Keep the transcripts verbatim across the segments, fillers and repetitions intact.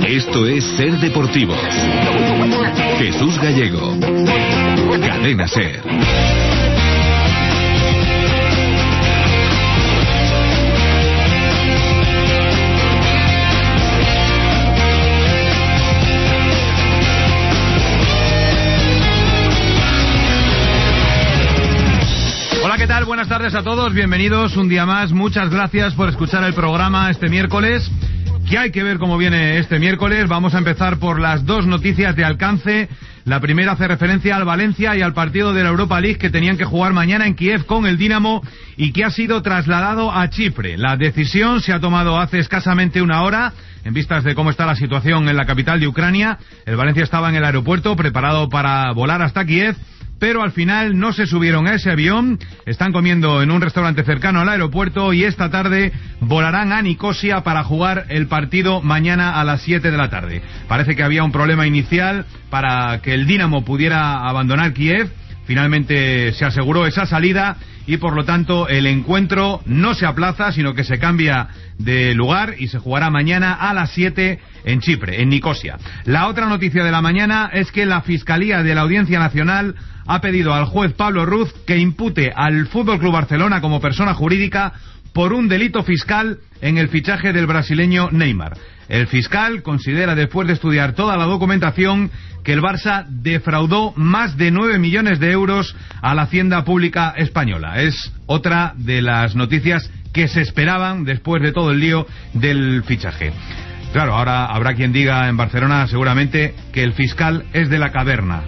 Esto es Ser Deportivo. Jesús Gallego. Cadena Ser. Hola, ¿qué tal? Buenas tardes a todos, bienvenidos un día más. Muchas gracias por escuchar el programa este miércoles. Que hay que ver cómo viene este miércoles. Vamos a empezar por las dos noticias de alcance. La primera hace referencia al Valencia y al partido de la Europa League que tenían que jugar mañana en Kiev con el Dinamo y que ha sido trasladado a Chipre. La decisión se ha tomado hace escasamente una hora en vistas de cómo está la situación en la capital de Ucrania. El Valencia estaba en el aeropuerto preparado para volar hasta Kiev, pero al final no se subieron a ese avión, están comiendo en un restaurante cercano al aeropuerto y esta tarde volarán a Nicosia para jugar el partido mañana a las siete de la tarde. Parece que había un problema inicial para que el Dinamo pudiera abandonar Kiev. Finalmente se aseguró esa salida y por lo tanto el encuentro no se aplaza, sino que se cambia de lugar y se jugará mañana a las siete en Chipre, en Nicosia. La otra noticia de la mañana es que la Fiscalía de la Audiencia Nacional ha pedido al juez Pablo Ruz que impute al F C Barcelona como persona jurídica por un delito fiscal en el fichaje del brasileño Neymar. El fiscal considera, después de estudiar toda la documentación, que el Barça defraudó más de nueve millones de euros a la hacienda pública española. Es otra de las noticias que se esperaban después de todo el lío del fichaje. Claro, ahora habrá quien diga en Barcelona seguramente que el fiscal es de la caverna.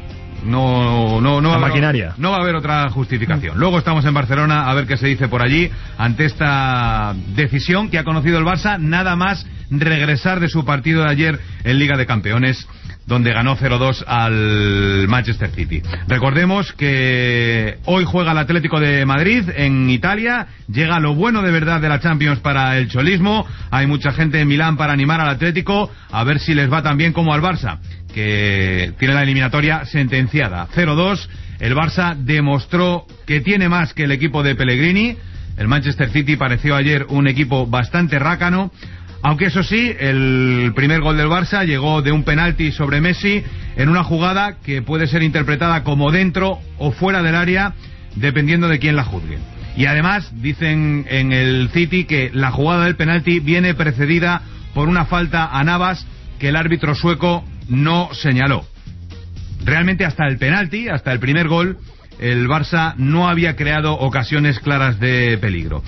No, no, no, la va maquinaria. Haber, no va a haber otra justificación. Luego estamos en Barcelona a ver qué se dice por allí ante esta decisión que ha conocido el Barça, nada más regresar de su partido de ayer en Liga de Campeones, donde ganó cero dos al Manchester City. Recordemos que hoy juega el Atlético de Madrid en Italia, llega lo bueno de verdad de la Champions para el cholismo, hay mucha gente en Milán para animar al Atlético, a ver si les va tan bien como al Barça, que tiene la eliminatoria sentenciada. cero dos, el Barça demostró que tiene más que el equipo de Pellegrini. El Manchester City pareció ayer un equipo bastante rácano, aunque eso sí, el primer gol del Barça llegó de un penalti sobre Messi en una jugada que puede ser interpretada como dentro o fuera del área, dependiendo de quién la juzgue. Y además dicen en el City que la jugada del penalti viene precedida por una falta a Navas que el árbitro sueco no señaló. Realmente hasta el penalti, hasta el primer gol, el Barça no había creado ocasiones claras de peligro.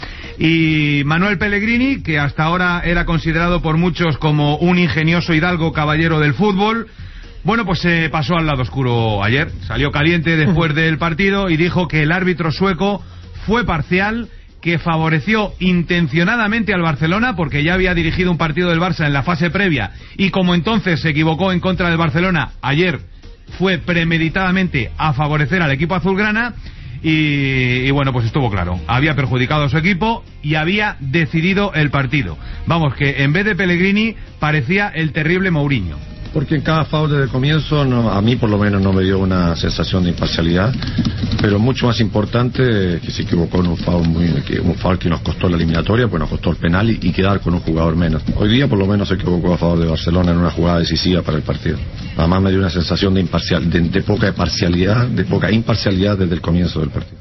Y Manuel Pellegrini, que hasta ahora era considerado por muchos como un ingenioso hidalgo caballero del fútbol, bueno, pues se pasó al lado oscuro ayer. Salió caliente después del partido y dijo que el árbitro sueco fue parcial, que favoreció intencionadamente al Barcelona porque ya había dirigido un partido del Barça en la fase previa y como entonces se equivocó en contra del Barcelona, ayer fue premeditadamente a favorecer al equipo azulgrana y, y bueno, pues estuvo claro, había perjudicado a su equipo y había decidido el partido. Vamos, que en vez de Pellegrini parecía el terrible Mourinho. Porque en cada foul desde el comienzo, no, a mí por lo menos no me dio una sensación de imparcialidad, pero mucho más importante que se equivocó en un foul, muy, que, un foul que nos costó la eliminatoria, pues nos costó el penal y, y quedar con un jugador menos. Hoy día por lo menos se equivocó a favor de Barcelona en una jugada decisiva para el partido. Además me dio una sensación de, imparcial, de, de poca parcialidad, de poca imparcialidad desde el comienzo del partido.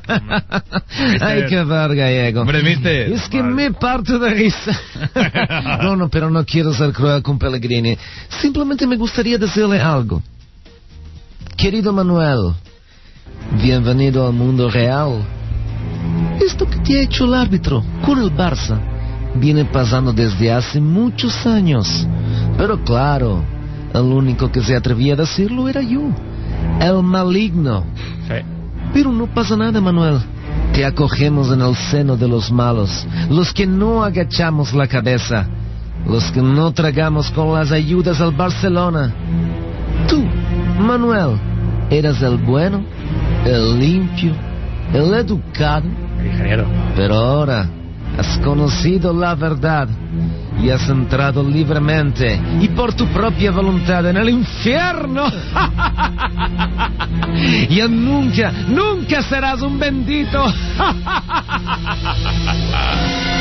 Hay que ver, Gallego. Hombre, mister. Es que me parto de risa. No, no, pero no quiero ser cruel con Pellegrini. Simplemente me gustaría decirle algo. Querido Manuel, bienvenido al mundo real. Esto que te ha hecho el árbitro con el Barça viene pasando desde hace muchos años. Pero claro, el único que se atrevía a decirlo era yo, el maligno. Sí. Pero no pasa nada, Manuel. Te acogemos en el seno de los malos, los que no agachamos la cabeza, los que no tragamos con las ayudas al Barcelona. Tú, Manuel, eras el bueno, el limpio, el educado. El ingeniero. Pero ahora has conocido la verdad y has entrado libremente y por tu propia voluntad en el infierno. Ya nunca, nunca serás un bendito.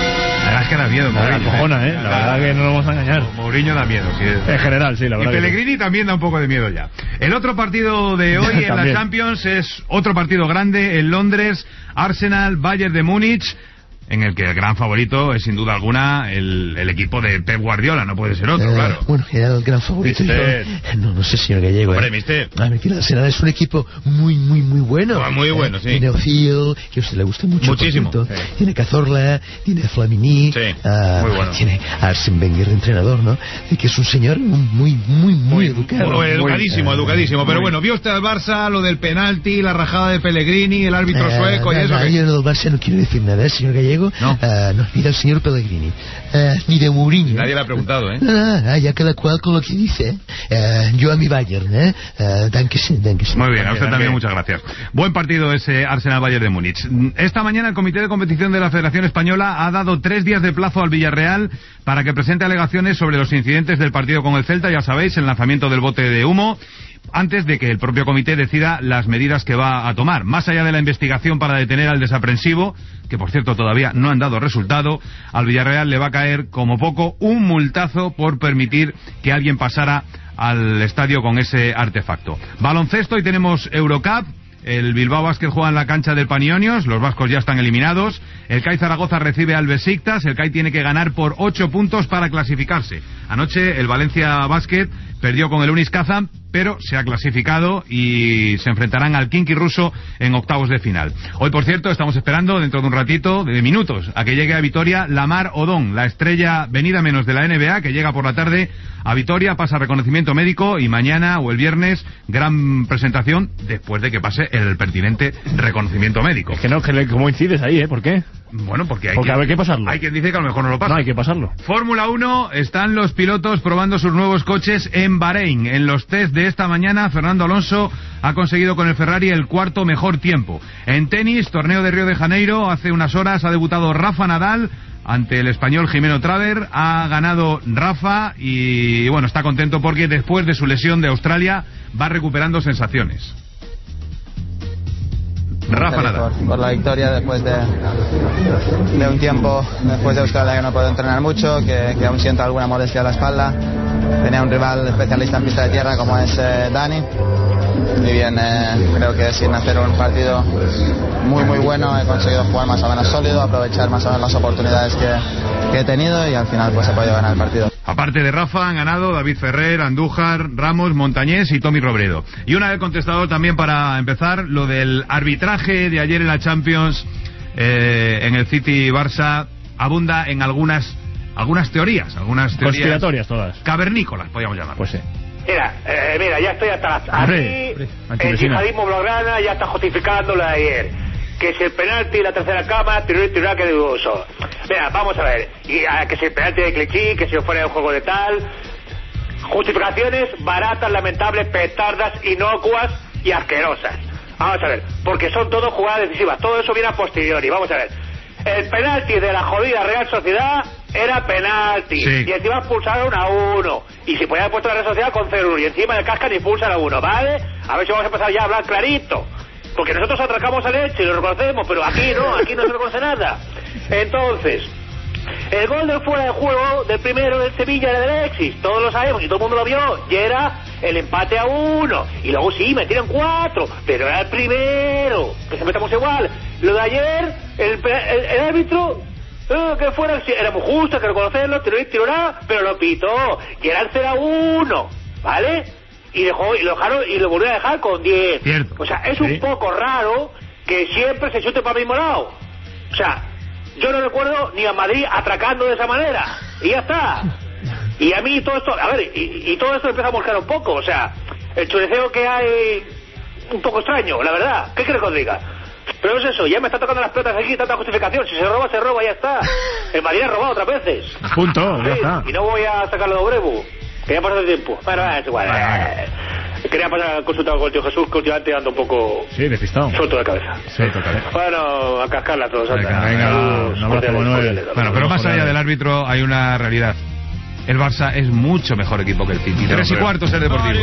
verdad es que da miedo, La Mourinho. cojona, ¿eh? La verdad que no nos vamos a engañar. Mourinho da miedo, sí. Es... En general, sí, la verdad. Y Pellegrini también da un poco de miedo ya. El otro partido de hoy en la Champions es otro partido grande en Londres, Arsenal, Bayern de Múnich, en el que el gran favorito es sin duda alguna el, el equipo de Pep Guardiola, no puede ser otro, eh, claro. Bueno, era el gran favorito. Yo, no, no sé, señor Gallego. Hombre, eh. mister. A ver, que el Arsenal es un equipo muy, muy, muy bueno. Oh, muy bueno, eh, sí. Tiene Ozil, que a usted le gusta mucho. Muchísimo. Sí. Tiene Cazorla, tiene Flamini. Sí, uh, muy bueno. Tiene Arsene Wenger de entrenador, ¿no? Y que es un señor muy, muy, muy, muy educado. Muy educadísimo, muy, educadísimo. Pero muy... bueno, ¿vio usted al Barça, lo del penalti, la rajada de Pellegrini, el árbitro uh, sueco no, y eso? No, que... yo del Barça no quiero decir nada, ¿eh, señor Gallego? No. Uh, no, ni del señor Pellegrini, uh, ni de Mourinho. Nadie le ha preguntado, ¿eh? No, no, ya cada cual con lo que dice. Uh, yo a mi Bayern, ¿eh? Uh, dankeschön, dankeschön. Muy bien, a usted también muchas gracias. Buen partido ese Arsenal-Bayern de Múnich. Esta mañana el Comité de Competición de la Federación Española ha dado tres días de plazo al Villarreal para que presente alegaciones sobre los incidentes del partido con el Celta, ya sabéis, el lanzamiento del bote de humo, antes de que el propio comité decida las medidas que va a tomar. Más allá de la investigación para detener al desaprensivo, que por cierto todavía no han dado resultado, al Villarreal le va a caer como poco un multazo por permitir que alguien pasara al estadio con ese artefacto. Baloncesto, y tenemos Eurocup. El Bilbao Basket juega en la cancha del Panionios, los vascos ya están eliminados. El C A I Zaragoza recibe al Besiktas, el C A I tiene que ganar por ocho puntos para clasificarse. Anoche el Valencia Basket perdió con el Unis Kazan, pero se ha clasificado y se enfrentarán al Khimki ruso en octavos de final. Hoy, por cierto, estamos esperando dentro de un ratito, de minutos, a que llegue a Vitoria Lamar Odón, la estrella venida menos de la N B A, que llega por la tarde a Vitoria, pasa reconocimiento médico y mañana o el viernes gran presentación después de que pase el pertinente reconocimiento médico. Es que no, que le, ¿cómo incides ahí, eh? ¿Por qué? Bueno, porque hay porque quien, hay que pasarlo. Hay quien dice que a lo mejor no lo pasa. No, hay que pasarlo. Fórmula uno, están los pilotos probando sus nuevos coches en Bahrein. En los test de esta mañana, Fernando Alonso ha conseguido con el Ferrari el cuarto mejor tiempo. En tenis, torneo de Río de Janeiro, hace unas horas ha debutado Rafa Nadal ante el español Jimeno Traver. Ha ganado Rafa y, bueno, está contento porque después de su lesión de Australia va recuperando sensaciones. Rafa Nadal. Por, por la victoria después de, de un tiempo, después de Australia, que no puedo entrenar mucho, que, que aún siento alguna molestia a la espalda. Tenía un rival especialista en pista de tierra como es eh, Dani. Y bien, eh, creo que sin hacer un partido muy muy bueno he conseguido jugar más o menos sólido, aprovechar más o menos las oportunidades que, que he tenido y al final pues he podido ganar el partido. Aparte de Rafa, han ganado David Ferrer, Andújar, Ramos, Montañés y Tommy Robredo. Y una vez contestador también para empezar, lo del arbitraje de ayer en la Champions, eh, en el City Barça, abunda en algunas algunas teorías, algunas teorías conspiratorias todas. Cavernícolas, podríamos llamar. Pues sí. Mira, eh, mira, ya estoy hasta las... Aquí el yihadismo blaugrana ya está justificando lo de ayer. Que si el penalti, la tercera cama, tiró tiró que dudoso. Mira, vamos a ver. Y, a, que si el penalti de Clichy, que si fuera el juego de tal... Justificaciones baratas, lamentables, petardas, inocuas y asquerosas. Vamos a ver, porque son todo jugadas decisivas. Todo eso viene a posteriori. Vamos a ver. El penalti de la jodida Real Sociedad era penalti, sí. Y encima expulsaron a uno. Y si podía haber puesto la Real Sociedad con cero uno. Y encima el cascan y expulsan a uno, ¿vale? A ver si vamos a empezar ya a hablar clarito. Porque nosotros atracamos al Elche y lo reconocemos, pero aquí no, aquí no se reconoce nada. Entonces, el gol del fuera de juego del primero del Sevilla era del Alexis, todos lo sabemos y todo el mundo lo vio, y era el empate a uno. Y luego sí, metieron cuatro, pero era el primero, que se metamos igual. Lo de ayer, el, el, el árbitro, eh, que fuera, era muy justo, hay que reconocerlo, tiró y tiró nada, pero lo pitó, y era el cero a uno, ¿vale? Y dejó, y lo dejaron, y lo volvió a dejar con diez. Cierto. O sea, es sí. un poco raro que siempre se chute para el mismo lado. O sea, yo no recuerdo ni a Madrid atracando de esa manera. Y ya está. Y a mí todo esto, a ver, y, y todo esto empieza a mosquear un poco. O sea, el chuleceo que hay, un poco extraño, la verdad. ¿Qué quiere que os diga? Pero es eso, ya me está tocando las pelotas aquí, tanta justificación. Si se roba, se roba, ya está. El Madrid ha robado otras veces. Punto, ya sí, está. Y no voy a sacarlo de Obrebu. Que ya pasó el tiempo. Bueno, es igual. Eh, quería pasar consultar con el tío Jesús, que últimamente ando un poco... Sí, despistado. Suelto de cabeza. Suelto de cabeza. Bueno, a cascarla todos. Venga, venga, un abrazo, Manuel. Bueno, pero más allá del árbitro hay una realidad. El Barça es mucho mejor equipo que el City. No, Tres y cuarto Ser Deportivo.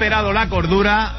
imperado la cordura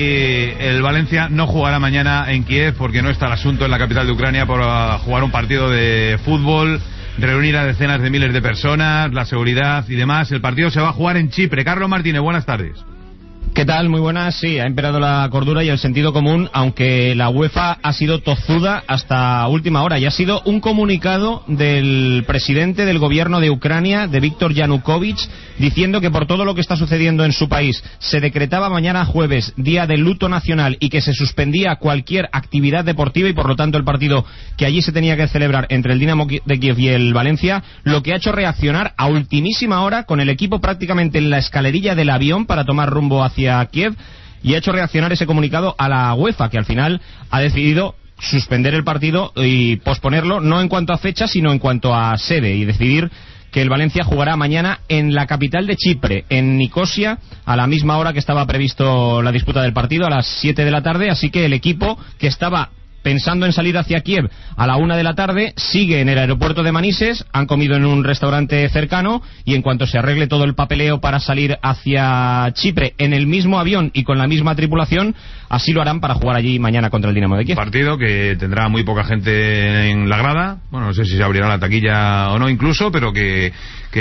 y el Valencia no jugará mañana en Kiev porque no está el asunto en la capital de Ucrania por jugar un partido de fútbol, reunir a decenas de miles de personas, la seguridad y demás. El partido se va a jugar en Chipre. Carlos Martínez, buenas tardes. ¿Qué tal? Muy buenas. Sí, ha imperado la cordura y el sentido común, aunque la UEFA ha sido tozuda hasta última hora y ha sido un comunicado del presidente del gobierno de Ucrania, de Víctor Yanukovych, diciendo que por todo lo que está sucediendo en su país se decretaba mañana jueves día de luto nacional y que se suspendía cualquier actividad deportiva y por lo tanto el partido que allí se tenía que celebrar entre el Dinamo de Kiev y el Valencia, lo que ha hecho reaccionar a ultimísima hora con el equipo prácticamente en la escalerilla del avión para tomar rumbo hacia a Kiev, y ha hecho reaccionar ese comunicado a la UEFA, que al final ha decidido suspender el partido y posponerlo, no en cuanto a fecha, sino en cuanto a sede, y decidir que el Valencia jugará mañana en la capital de Chipre, en Nicosia, a la misma hora que estaba previsto la disputa del partido, a las siete de la tarde, así que el equipo que estaba pensando en salir hacia Kiev a la una de la tarde, sigue en el aeropuerto de Manises, han comido en un restaurante cercano y en cuanto se arregle todo el papeleo para salir hacia Chipre en el mismo avión y con la misma tripulación, así lo harán para jugar allí mañana contra el Dinamo de Kiev. Partido que tendrá muy poca gente en la grada, bueno, no sé si se abrirá la taquilla o no incluso, pero que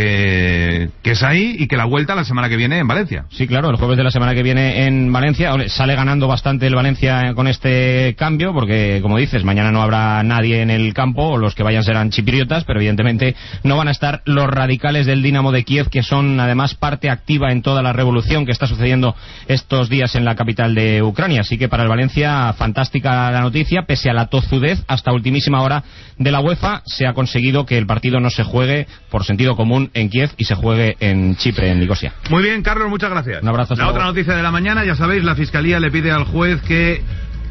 que, que es ahí y que la vuelta la semana que viene en Valencia. Sí, claro, el jueves de la semana que viene en Valencia. Sale ganando bastante el Valencia con este cambio, porque como dices, mañana no habrá nadie en el campo, o los que vayan serán chipriotas, pero evidentemente no van a estar los radicales del Dinamo de Kiev, que son además parte activa en toda la revolución que está sucediendo estos días en la capital de Ucrania. Así que para el Valencia, fantástica la noticia, pese a la tozudez hasta ultimísima hora de la UEFA, se ha conseguido que el partido no se juegue por sentido común en Kiev y se juegue en Chipre, en Nicosia. Muy bien, Carlos, muchas gracias. Un abrazo. La otra noticia de la mañana, ya sabéis, la Fiscalía le pide al juez que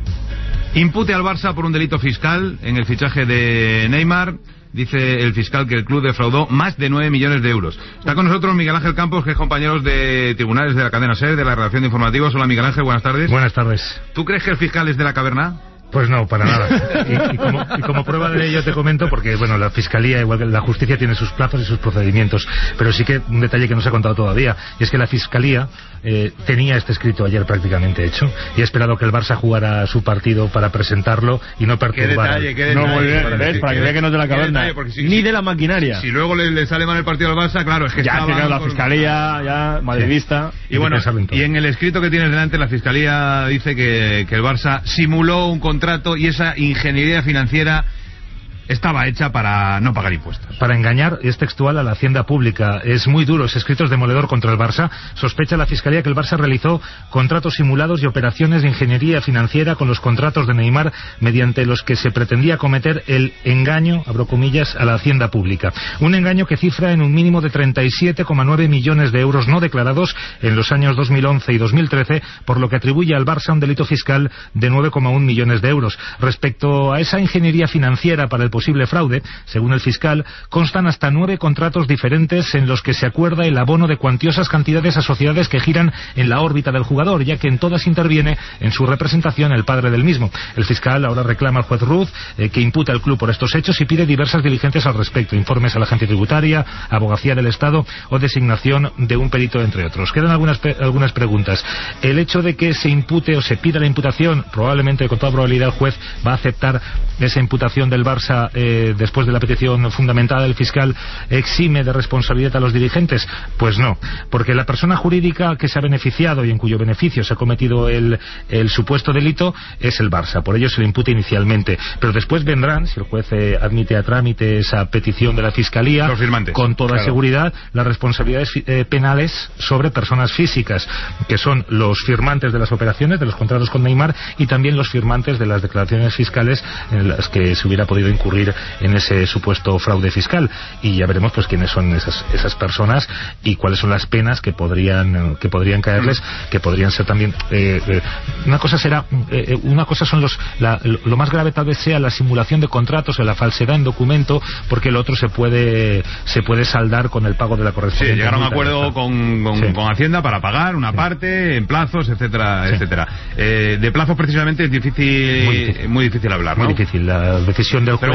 impute al Barça por un delito fiscal en el fichaje de Neymar. Dice el fiscal que el club defraudó más de nueve millones de euros. Está con nosotros Miguel Ángel Campos, que es compañero de tribunales de la cadena SER, de la redacción de informativos. Hola, Miguel Ángel, buenas tardes. Buenas tardes. ¿Tú crees que el fiscal es de la caverna? Pues no, para nada. Y, y, como, y como prueba de ello te comento, porque bueno, la Fiscalía, igual que la Justicia, tiene sus plazos y sus procedimientos, pero sí que un detalle que no se ha contado todavía, y es que la Fiscalía eh, tenía este escrito ayer prácticamente hecho, y ha esperado que el Barça jugara su partido para presentarlo y no perturbar. ¿Qué detalle, qué detalle? No, muy bien, para, ¿ves? Para que vea que no es de la caverna, si, ni si, de la maquinaria. Si, si luego le, le sale mal el partido al Barça, claro, es que ya, está... claro, la Fiscalía, ya, madridista... Sí. Y bueno, en y en el escrito que tienes delante, la Fiscalía dice que, que el Barça simuló un contrato y esa ingeniería financiera estaba hecha para no pagar impuestos. Para engañar, es textual, a la hacienda pública. Es muy duro, ese escrito es demoledor contra el Barça. Sospecha la Fiscalía que el Barça realizó contratos simulados y operaciones de ingeniería financiera con los contratos de Neymar, mediante los que se pretendía cometer el engaño, abro comillas, a la hacienda pública. Un engaño que cifra en un mínimo de treinta y siete coma nueve millones de euros no declarados en los años dos mil once y dos mil trece, por lo que atribuye al Barça un delito fiscal de nueve coma uno millones de euros. Respecto a esa ingeniería financiera para el posible fraude, según el fiscal, constan hasta nueve contratos diferentes en los que se acuerda el abono de cuantiosas cantidades a sociedades que giran en la órbita del jugador, ya que en todas interviene en su representación el padre del mismo. El fiscal ahora reclama al juez Ruz eh, que imputa al club por estos hechos y pide diversas diligencias al respecto, informes a la agencia tributaria, abogacía del Estado o designación de un perito, entre otros. Quedan algunas, algunas preguntas. El hecho de que se impute o se pida la imputación, probablemente con toda probabilidad el juez va a aceptar esa imputación del Barça Eh, después de la petición fundamentada del fiscal, ¿exime de responsabilidad a los dirigentes? Pues no, porque la persona jurídica que se ha beneficiado y en cuyo beneficio se ha cometido el, el supuesto delito es el Barça, por ello se le imputa inicialmente, pero después vendrán, si el juez eh, admite a trámite esa petición de la Fiscalía, los firmantes, con toda claro, seguridad, las responsabilidades eh, penales sobre personas físicas, que son los firmantes de las operaciones, de los contratos con Neymar, y también los firmantes de las declaraciones fiscales en las que se hubiera podido incurrir en ese supuesto fraude fiscal, y ya veremos pues quiénes son esas esas personas y cuáles son las penas que podrían que podrían caerles, que podrían ser también eh, eh, una cosa será eh, una cosa son los la, lo más grave tal vez sea la simulación de contratos o la falsedad en documento, porque el otro se puede se puede saldar con el pago de la correspondiente. Sí, llegar a un acuerdo con, con, sí. con Hacienda para pagar una sí. parte en plazos, etcétera, sí. etcétera. Eh, de plazos precisamente es difícil muy difícil, muy difícil hablar, ¿no? Muy difícil, la decisión del juez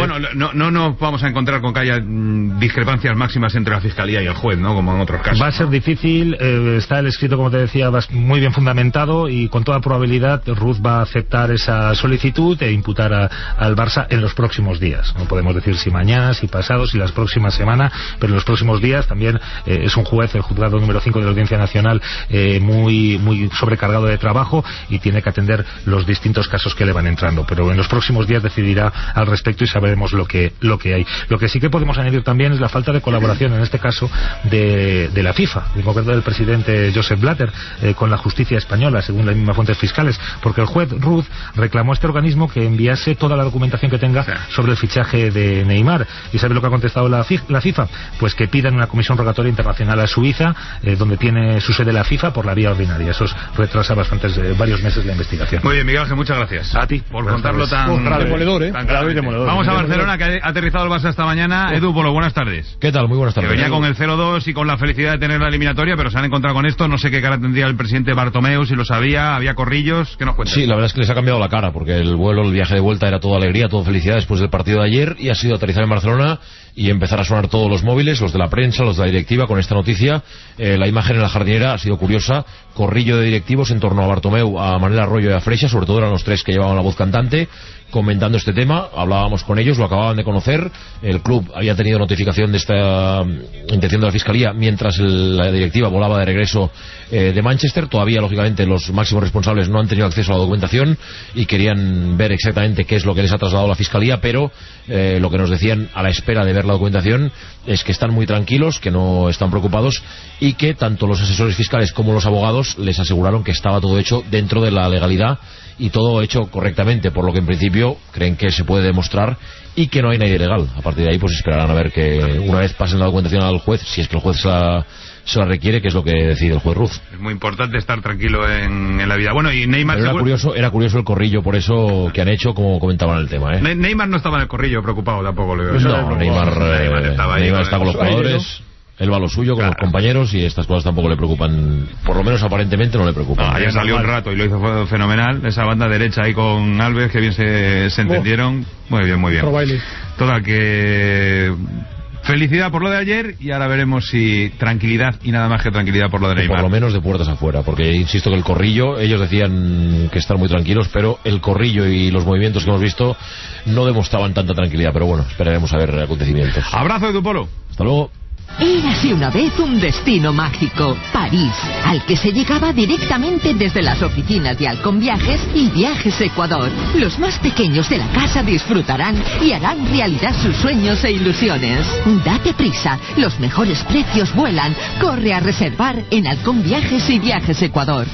bueno, no, no nos vamos a encontrar con que haya mm, discrepancias máximas entre la Fiscalía y el juez, ¿no? Como en otros casos. Va a ser ¿no? difícil, eh, está el escrito, como te decía, muy bien fundamentado y con toda probabilidad Ruz va a aceptar esa solicitud e imputar a, al Barça en los próximos días. No podemos decir si mañana, si pasado, si las próximas semanas, pero en los próximos días. También eh, es un juez, el juzgado número cinco de la Audiencia Nacional, eh, muy, muy sobrecargado de trabajo y tiene que atender los distintos casos que le van entrando, pero en los próximos días decidirá al respecto y sabremos lo que, lo que hay. Lo que sí que podemos añadir también es la falta de colaboración, en este caso, de, de la FIFA, en concreto del presidente Josep Blatter, eh, con la justicia española, según las mismas fuentes fiscales, porque el juez Ruz reclamó a este organismo que enviase toda la documentación que tenga sobre el fichaje de Neymar. ¿Y sabe lo que ha contestado la, la FIFA? Pues que pidan una comisión rogatoria internacional a Suiza, eh, donde tiene su sede la FIFA, por la vía ordinaria. Eso retrasa bastantes, eh, varios meses la investigación. Muy bien, Miguel Ángel, muchas gracias. A ti. Por contarlo tan... Oh, grave. Demoledor, ¿eh? Tan grave y demoledor. Vamos a Barcelona, que ha aterrizado el Barça esta mañana. Oh. Edu Polo, buenas tardes. ¿Qué tal? Muy buenas tardes. Que venía con el cero dos y con la felicidad de tener la eliminatoria, pero se han encontrado con esto. No sé qué cara tendría el presidente Bartomeu, si lo sabía. Había corrillos. ¿Qué nos cuentas? Sí, la verdad es que les ha cambiado la cara, porque el vuelo, el viaje de vuelta era toda alegría, toda felicidad después del partido de ayer, y ha sido aterrizar en Barcelona y empezar a sonar todos los móviles, los de la prensa, los de la directiva, con esta noticia. Eh, la imagen en la jardinera ha sido curiosa, corrillo de directivos en torno a Bartomeu, a Manel Arroyo y a Freixa, sobre todo eran los tres que llevaban la voz cantante, comentando este tema. Hablábamos con ellos, lo acababan de conocer. El club había tenido notificación de esta intención de la Fiscalía mientras el, la directiva volaba de regreso eh, de Manchester. Todavía, lógicamente, los máximos responsables no han tenido acceso a la documentación y querían ver exactamente qué es lo que les ha trasladado la Fiscalía, pero eh, lo que nos decían a la espera de ver la documentación es que están muy tranquilos, que no están preocupados y que tanto los asesores fiscales como los abogados les aseguraron que estaba todo hecho dentro de la legalidad y todo hecho correctamente, por lo que en principio creen que se puede demostrar y que no hay nadie ilegal. A partir de ahí pues esperarán a ver que una vez pasen la documentación al juez, si es que el juez se la, se la requiere, que es lo que decide el juez Ruz. Es muy importante estar tranquilo en, en la vida. Bueno, y Neymar... Pero era curioso, era curioso el corrillo por eso que han hecho, como comentaban el tema, ¿eh? Ne Neymar no estaba en el corrillo preocupado tampoco. Le veo. No, no Neymar, eh, Neymar, estaba Neymar está con los jugadores... Él va a lo suyo con claro. los compañeros y estas cosas tampoco le preocupan, por lo menos aparentemente no le preocupan. Ah, ya salió un rato y lo hizo fenomenal, esa banda derecha ahí con Alves, que bien se, se entendieron. Muy bien, muy bien. Toda que... Felicidad por lo de ayer y ahora veremos si tranquilidad y nada más que tranquilidad por lo de Neymar. Por lo menos de puertas afuera, porque insisto que el corrillo, ellos decían que están muy tranquilos, pero el corrillo y los movimientos que hemos visto no demostraban tanta tranquilidad, pero bueno, esperaremos a ver acontecimientos. Abrazo de tu Polo. Hasta luego. Érase una vez un destino mágico, París, al que se llegaba directamente desde las oficinas de Halcón Viajes y Viajes Ecuador. Los más pequeños de la casa disfrutarán y harán realidad sus sueños e ilusiones. Date prisa, los mejores precios vuelan. Corre a reservar en Halcón Viajes y Viajes Ecuador.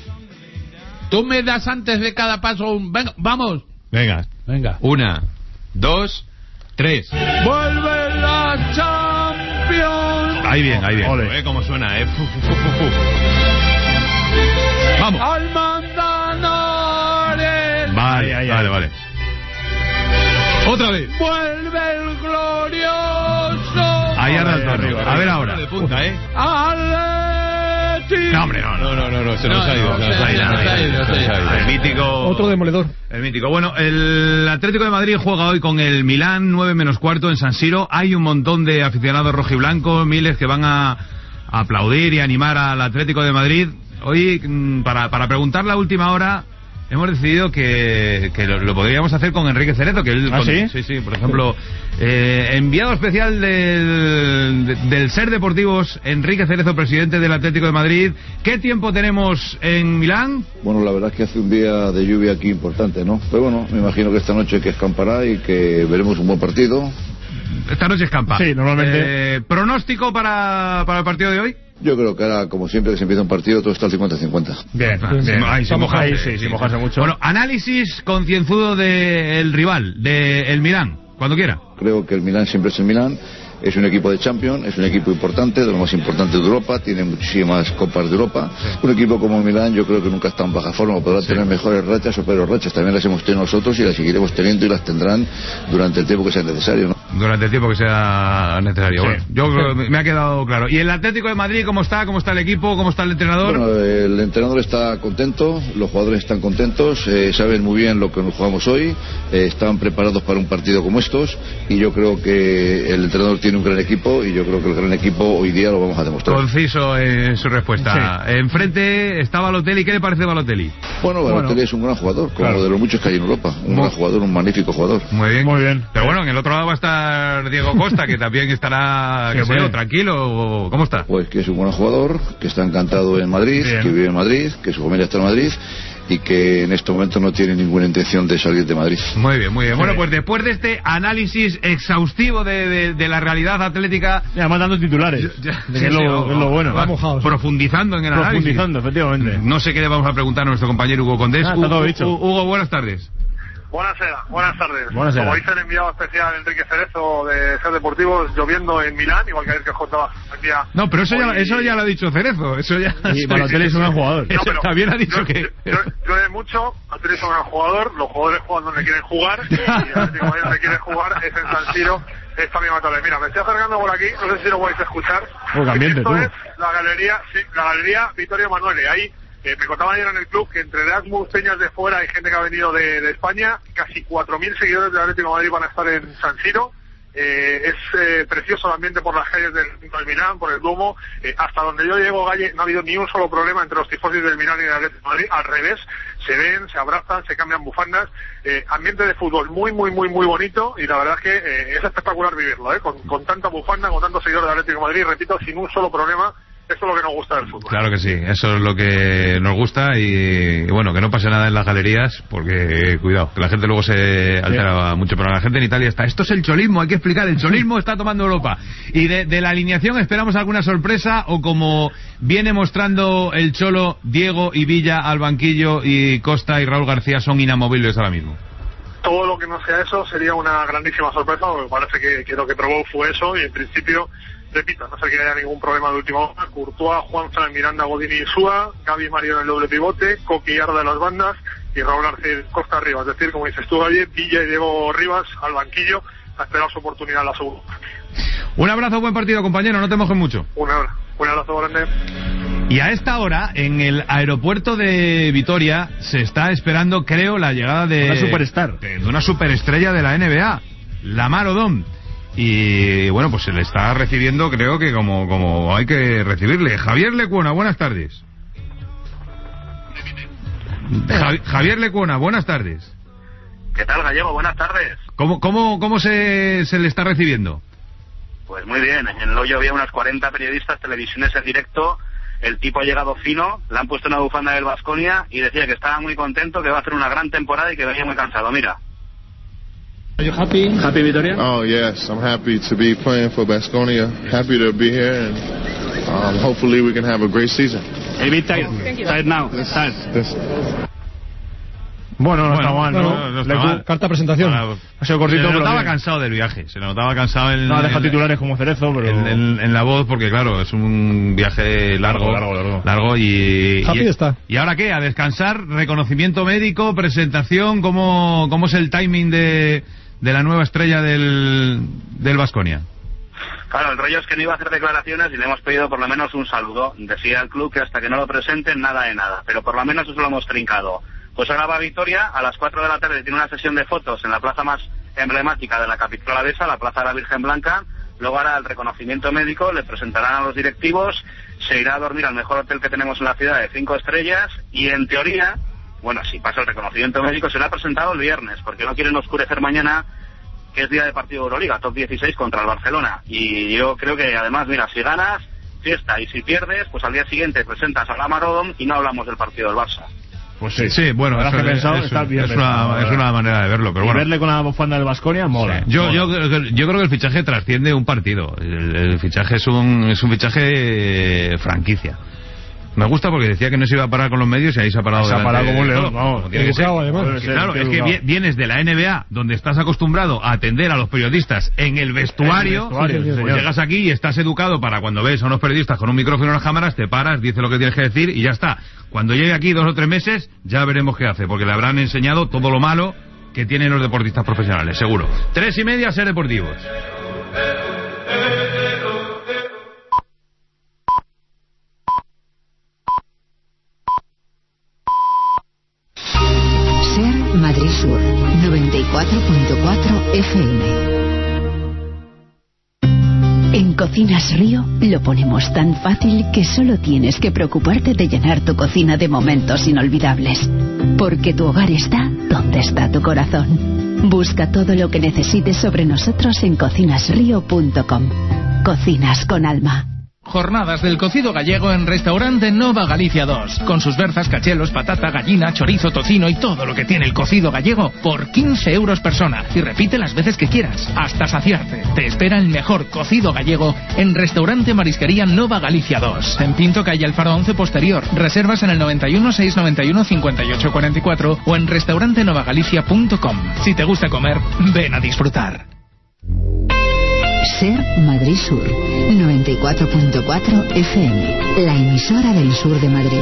Tú me das antes de cada paso un... Venga, vamos. Venga, venga. Una, dos, tres. ¡Vuelve la Champions! Ahí bien, ahí bien. Ole. Eh, cómo suena, eh. Fu, fu, fu, fu. Vamos. Al Manzanares. Vale, ahí, ahí, vale, vale. Otra vez. Vuelve el glorioso. Ahí anda el tono. A ver ahora. De punta, ¿eh? Atleti. No, hombre, no, no, no, no, no, se nos ha ido, se nos ha ido. El mítico. Otro demoledor. El mítico. Bueno, el Atlético de Madrid juega hoy con el Milán, nueve menos cuarto en San Siro. Hay un montón de aficionados rojiblancos, miles que van a, a aplaudir y animar al Atlético de Madrid. Hoy, para, para preguntar la última hora, hemos decidido que, que lo, lo podríamos hacer con Enrique Cerezo, que él, ¿Ah, con, sí? sí, sí, por ejemplo, eh, enviado especial del, de, del Ser Deportivos, Enrique Cerezo, presidente del Atlético de Madrid. ¿Qué tiempo tenemos en Milán? Bueno, la verdad es que hace un día de lluvia aquí importante, ¿no? Pero bueno, me imagino que esta noche que escampará y que veremos un buen partido. Esta noche escampa. Sí, normalmente. Eh, ¿Pronóstico para, para el partido de hoy? Yo creo que ahora, como siempre que se empieza un partido, todo está al cincuenta cincuenta. Bien, ah, bien. bien. Ahí, sin mojarse, sí, sin mojarse mucho. Bueno, análisis concienzudo del rival, del Milán, cuando quiera. Creo que el Milán siempre es el Milán. Es un equipo de Champions, es un equipo importante, de los más importantes de Europa, tiene muchísimas copas de Europa. Sí. Un equipo como el Milán yo creo que nunca está en baja forma, podrá sí. tener mejores rachas o peores rachas, también las hemos tenido nosotros y las seguiremos teniendo y las tendrán durante el tiempo que sea necesario, ¿no? durante el tiempo que sea necesario. Sí. Bueno, yo creo que me ha quedado claro. ¿Y el Atlético de Madrid cómo está? ¿Cómo está el equipo? ¿Cómo está el entrenador? Bueno, el entrenador está contento, los jugadores están contentos, eh, saben muy bien lo que nos jugamos hoy, eh, están preparados para un partido como estos, y yo creo que el entrenador tiene un gran equipo, y yo creo que el gran equipo hoy día lo vamos a demostrar. Conciso en su respuesta. Sí. Enfrente está Balotelli. ¿Qué le parece Balotelli? Bueno, Balotelli bueno. es un gran jugador, como claro. de los muchos que hay en Europa. Un muy... gran jugador, un magnífico jugador. Muy bien. Muy bien. Pero bueno, en el otro lado va a estar Diego Costa, que también estará, que sé, tranquilo. ¿Cómo está? Pues que es un buen jugador, que está encantado en Madrid, bien. que vive en Madrid, que su familia está en Madrid, y que en este momento no tiene ninguna intención de salir de Madrid. Muy bien, muy bien. Bueno, pues después de este análisis exhaustivo de, de, de la realidad atlética... Ya, mandando titulares. Ya, de sí, que es, sí, lo, o, es lo bueno. Va, mojados, profundizando en el análisis. Profundizando, efectivamente. No sé qué le vamos a preguntar a nuestro compañero Hugo Condés. Ah, está todo Hugo, dicho. Hugo, buenas tardes. Buenas, buenas tardes. Buenas Como dice el enviado especial Enrique Cerezo de Ser Deportivos, lloviendo en Milán, igual que ayer que contaba el día. No, pero eso, ya, eso ya lo ha dicho Cerezo. Eso ya. Y Balotelli es un gran jugador. No, pero también ha dicho yo, que. Yo, yo de mucho, Balotelli es un gran jugador, los jugadores juegan donde quieren jugar, y el Atlético de Madrid donde quieren jugar es en San Siro esta misma tarde. Mira, me estoy acercando por aquí, no sé si lo vais a escuchar. Pues ambiente, esto tú. es la galería, sí, la galería Vittorio Emanuele. Ahí. Eh, me contaban ayer en el club que entre Erasmus, peñas de fuera y gente que ha venido de, de España, casi cuatro mil seguidores del Atlético de Madrid van a estar en San Siro. Eh, es eh, precioso el ambiente por las calles del, del Milán, por el Duomo. Eh, hasta donde yo llego, Galle, no ha habido ni un solo problema entre los tifosis del Milán y del Atlético de Madrid. Al revés, se ven, se abrazan, se cambian bufandas. Eh, ambiente de fútbol muy, muy, muy, muy bonito, y la verdad es que eh, es espectacular vivirlo, ¿eh? Con, con tanta bufanda, con tantos seguidores del Atlético de Madrid, repito, sin un solo problema. Eso es lo que nos gusta del fútbol. Claro que sí, eso es lo que nos gusta, y, y bueno, que no pase nada en las galerías, porque cuidado, que la gente luego se altera sí. mucho, pero la gente en Italia está, esto es el cholismo, hay que explicar, el cholismo está tomando Europa. Y de, de la alineación esperamos alguna sorpresa, o como viene mostrando el Cholo, Diego y Villa al banquillo, y Costa y Raúl García son inamovibles ahora mismo. Todo lo que no sea eso sería una grandísima sorpresa, porque parece que, que lo que probó fue eso, y en principio, repito, no sé que haya ningún problema de última hora. Courtois, Juanfran, Miranda, Godín y Insúa, Gavi y Mario en el doble pivote, Coque y Arda de las bandas, y Raúl García Costa arriba. Es decir, como dices tú, Galle, Villa y Diego Rivas al banquillo a esperar su oportunidad en la segunda. Un abrazo, buen partido, compañero, no te mojes mucho. Un abrazo, un abrazo grande. Y a esta hora, en el aeropuerto de Vitoria, se está esperando, creo, la llegada de... Una superstar. De, de una superestrella de la N B A, Lamar Odom. Y bueno, pues se le está recibiendo, creo que como, como hay que recibirle. Javier Lecuona, buenas tardes. Javi, Javier Lecuona, buenas tardes. ¿Qué tal, Gallego? Buenas tardes. ¿Cómo, cómo, cómo se, se le está recibiendo? Pues muy bien, en el hoyo había unas cuarenta periodistas, televisiones en directo. El tipo ha llegado fino, le han puesto una bufanda del Baskonia y decía que estaba muy contento, que va a hacer una gran temporada y que venía muy cansado. Mira. Are you happy? Happy, Vitoria? Oh, yes. I'm happy to be playing for Baskonia. Happy to be here, and um, hopefully we can have a great season. A bit tired. Tired now. Tired. This, Bueno, no bueno, está mal, ¿no? no, no está mal. Carta presentación. Para, ha sido cortito, se le notaba pero cansado del viaje, se le notaba cansado en... No, deja en, titulares como Cerezo, pero... En, en, en la voz, porque claro, es un viaje largo, largo, largo, largo. largo y... Happy y, está. ¿Y ahora qué? A descansar, reconocimiento médico, presentación, ¿cómo, cómo es el timing de, de la nueva estrella del del Baskonia? Claro, el rollo es que no iba a hacer declaraciones y le hemos pedido por lo menos un saludo. Decía el club que hasta que no lo presenten, nada de nada, pero por lo menos eso lo hemos trincado. Pues ahora va a Vitoria, a las cuatro de la tarde tiene una sesión de fotos en la plaza más emblemática de la capital alavesa, la Plaza de la Virgen Blanca. Luego hará el reconocimiento médico, le presentarán a los directivos, se irá a dormir al mejor hotel que tenemos en la ciudad de cinco estrellas y en teoría, bueno, si pasa el reconocimiento médico, será presentado el viernes, porque no quieren oscurecer mañana, que es día de partido de Euroliga, top dieciséis contra el Barcelona. Y yo creo que además, mira, si ganas, fiesta, y si pierdes, pues al día siguiente presentas a Lamar Odom y no hablamos del partido del Barça. Pues sí, sí, bueno, eso, que pensado, eso, está bien es, pensado, una, es una manera de verlo, pero y bueno. verle con la bufanda del Baskonia mola. Sí. Yo, mola. yo, yo creo que el fichaje trasciende un partido. El, el fichaje es un, es un fichaje eh, franquicia. Me gusta porque decía que no se iba a parar con los medios y ahí se ha parado. Se ha parado como un león, vamos. Además. Claro, es que vienes de la N B A, donde estás acostumbrado a atender a los periodistas en el vestuario, el vestuario pues sí, llegas aquí y estás educado para cuando ves a unos periodistas con un micrófono en las cámaras, te paras, dices lo que tienes que decir y ya está. Cuando llegue aquí dos o tres meses, ya veremos qué hace, porque le habrán enseñado todo lo malo que tienen los deportistas profesionales, seguro. Tres y media, Ser Deportivos. Ser Madrid Sur, noventa y cuatro punto cuatro F M. En Cocinas Río lo ponemos tan fácil que solo tienes que preocuparte de llenar tu cocina de momentos inolvidables. Porque tu hogar está donde está tu corazón. Busca todo lo que necesites sobre nosotros en cocinas río punto com. Cocinas con alma. Jornadas del cocido gallego en Restaurante Nova Galicia dos. Con sus berzas, cachelos, patata, gallina, chorizo, tocino y todo lo que tiene el cocido gallego por quince euros persona. Y repite las veces que quieras, hasta saciarte. Te espera el mejor cocido gallego en Restaurante Marisquería Nova Galicia dos. En Pinto, calle Alfaro once posterior. Reservas en el noventa y uno, seiscientos noventa y uno, cincuenta y ocho cuarenta y cuatro o en restaurante nova galicia punto com. Si te gusta comer, ven a disfrutar. Ser Madrid Sur, noventa y cuatro punto cuatro F M, la emisora del sur de Madrid.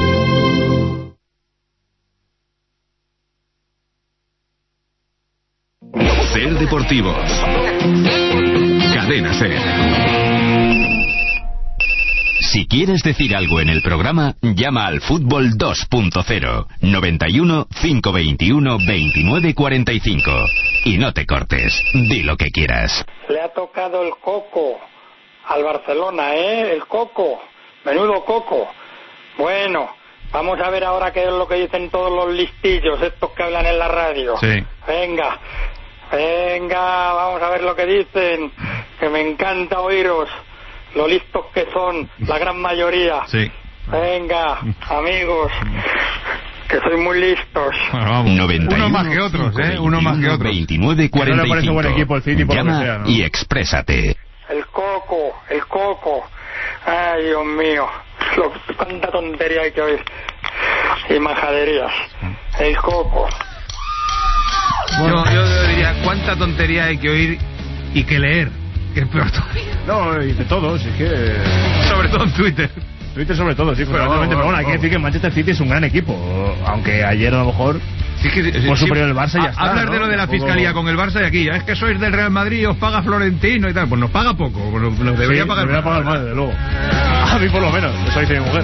Ser Deportivos. Cadena Ser. Si quieres decir algo en el programa, llama al Fútbol dos punto cero, noventa y uno, cinco veintiuno, veintinueve cuarenta y cinco. Y no te cortes, di lo que quieras. Le ha tocado el coco al Barcelona, ¿eh? El coco, menudo coco. Bueno, vamos a ver ahora qué es lo que dicen todos los listillos, estos que hablan en la radio. Sí. Venga, venga, vamos a ver lo que dicen, que me encanta oíros. Lo listos que son, la gran mayoría. Sí. Venga, amigos, que sois muy listos. Bueno, vamos. noventa y uno, uno más que otros, ¿eh? Uno más que otros. veintinueve cuarenta y cinco. No le parece buen equipo el City por Llama lo que sea, ¿no? y exprésate. El coco, el coco. Ay, Dios mío, lo, cuánta tontería hay que oír. Y majaderías. El coco. Yo, yo diría, cuánta tontería hay que oír y que leer. Que es peor todavía. No, y de todos, es que... Sobre todo en Twitter. Twitter sobre todo, sí, pero, vamos, pero bueno, hay que decir que Manchester City es un gran equipo, aunque ayer a lo mejor sí, que, fue sí, superior el Barça y ya está. Hablar ¿no? de lo de la Tampoco... fiscalía con el Barça y aquí, es que sois del Real Madrid y os paga Florentino y tal, pues nos paga poco, nos, nos debería sí, pagar debería pagar más, desde luego. A mí por lo menos, eso dice mi mujer.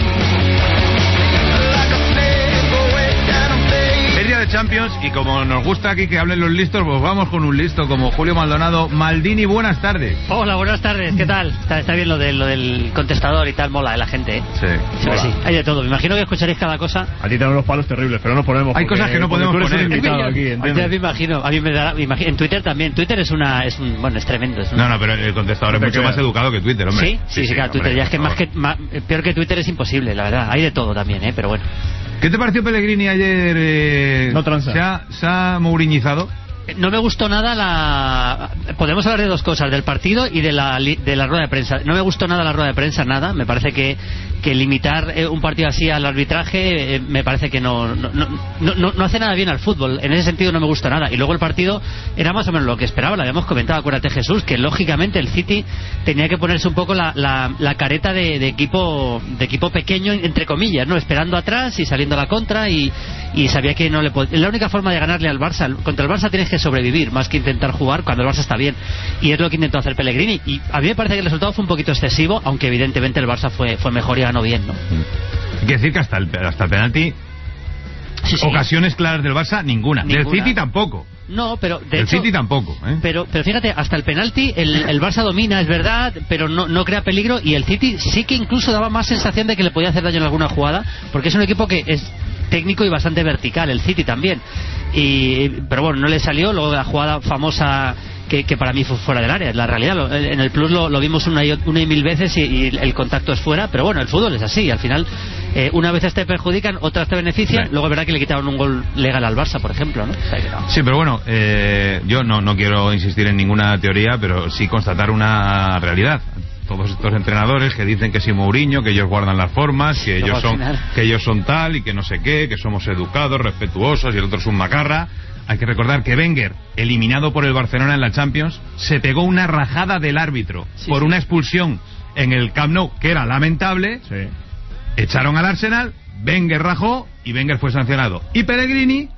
Es día de Champions y como nos gusta aquí que hablen los listos, pues vamos con un listo como Julio Maldonado. Maldini, buenas tardes. Hola, buenas tardes, ¿qué tal? Está, está bien lo, de, lo del contestador y tal, mola de la gente, ¿eh? Sí. Sí, sí, hay de todo, me imagino que escucharéis cada cosa. A ti tenemos los palos terribles, pero no nos ponemos. Hay cosas que no podemos poner. Invitado aquí, ¿entiendes? Me imagino, a mí me da, me imagino, en Twitter también. Twitter es una, es un, bueno, es tremendo. Es una... No, no, pero el contestador es mucho más educado que Twitter, hombre. Sí, sí, sí, sí claro, Twitter ya es que más que más, peor que Twitter es imposible, la verdad. Hay de todo también, ¿eh? Pero bueno. ¿Qué te pareció Pellegrini ayer? Eh, no tranza. ¿Se ha, se ha mouriñizado? No me gustó nada la... Podemos hablar de dos cosas, del partido y de la, de la rueda de prensa. No me gustó nada la rueda de prensa, nada. Me parece que, que limitar un partido así al arbitraje, eh, me parece que no no, no, no no hace nada bien al fútbol. En ese sentido no me gusta nada. Y luego el partido era más o menos lo que esperaba, lo habíamos comentado, acuérdate Jesús, que lógicamente el City tenía que ponerse un poco la, la, la careta de, de equipo de equipo pequeño, entre comillas, ¿no? Esperando atrás y saliendo a la contra y, y sabía que no le podía... La única forma de ganarle al Barça, contra el Barça tienes que sobrevivir más que intentar jugar cuando el Barça está bien, y es lo que intentó hacer Pellegrini, y a mí me parece que el resultado fue un poquito excesivo, aunque evidentemente el Barça fue fue mejor y ganó bien, ¿no? Hay que decir que hasta el, hasta el penalti sí, sí. Ocasiones claras del Barça ninguna. ninguna del City tampoco. No, pero de el hecho, City tampoco, ¿eh? pero pero fíjate, hasta el penalti el, el Barça domina, es verdad, pero no no crea peligro, y el City sí que incluso daba más sensación de que le podía hacer daño en alguna jugada, porque es un equipo que es técnico y bastante vertical, el City también. Y pero bueno, no le salió. Luego la jugada famosa que, que para mí fue fuera del área, la realidad lo, en el Plus lo, lo vimos una y, una y mil veces y, y el contacto es fuera, pero bueno, el fútbol es así, al final eh, una vez te perjudican, otras te benefician. Sí. Luego es verdad que le quitaron un gol legal al Barça, por ejemplo, ¿no? O sea, que no. Sí, pero bueno, eh, yo no, no quiero insistir en ninguna teoría, pero sí constatar una realidad. Todos estos entrenadores que dicen que si Mourinho, que ellos guardan las formas, que ellos son que ellos son tal y que no sé qué, que somos educados, respetuosos, y el otro es un macarra. Hay que recordar que Wenger, eliminado por el Barcelona en la Champions, se pegó una rajada del árbitro sí, por sí. una expulsión en el Camp Nou, que era lamentable. Sí. Echaron al Arsenal, Wenger rajó y Wenger fue sancionado. Y Pellegrini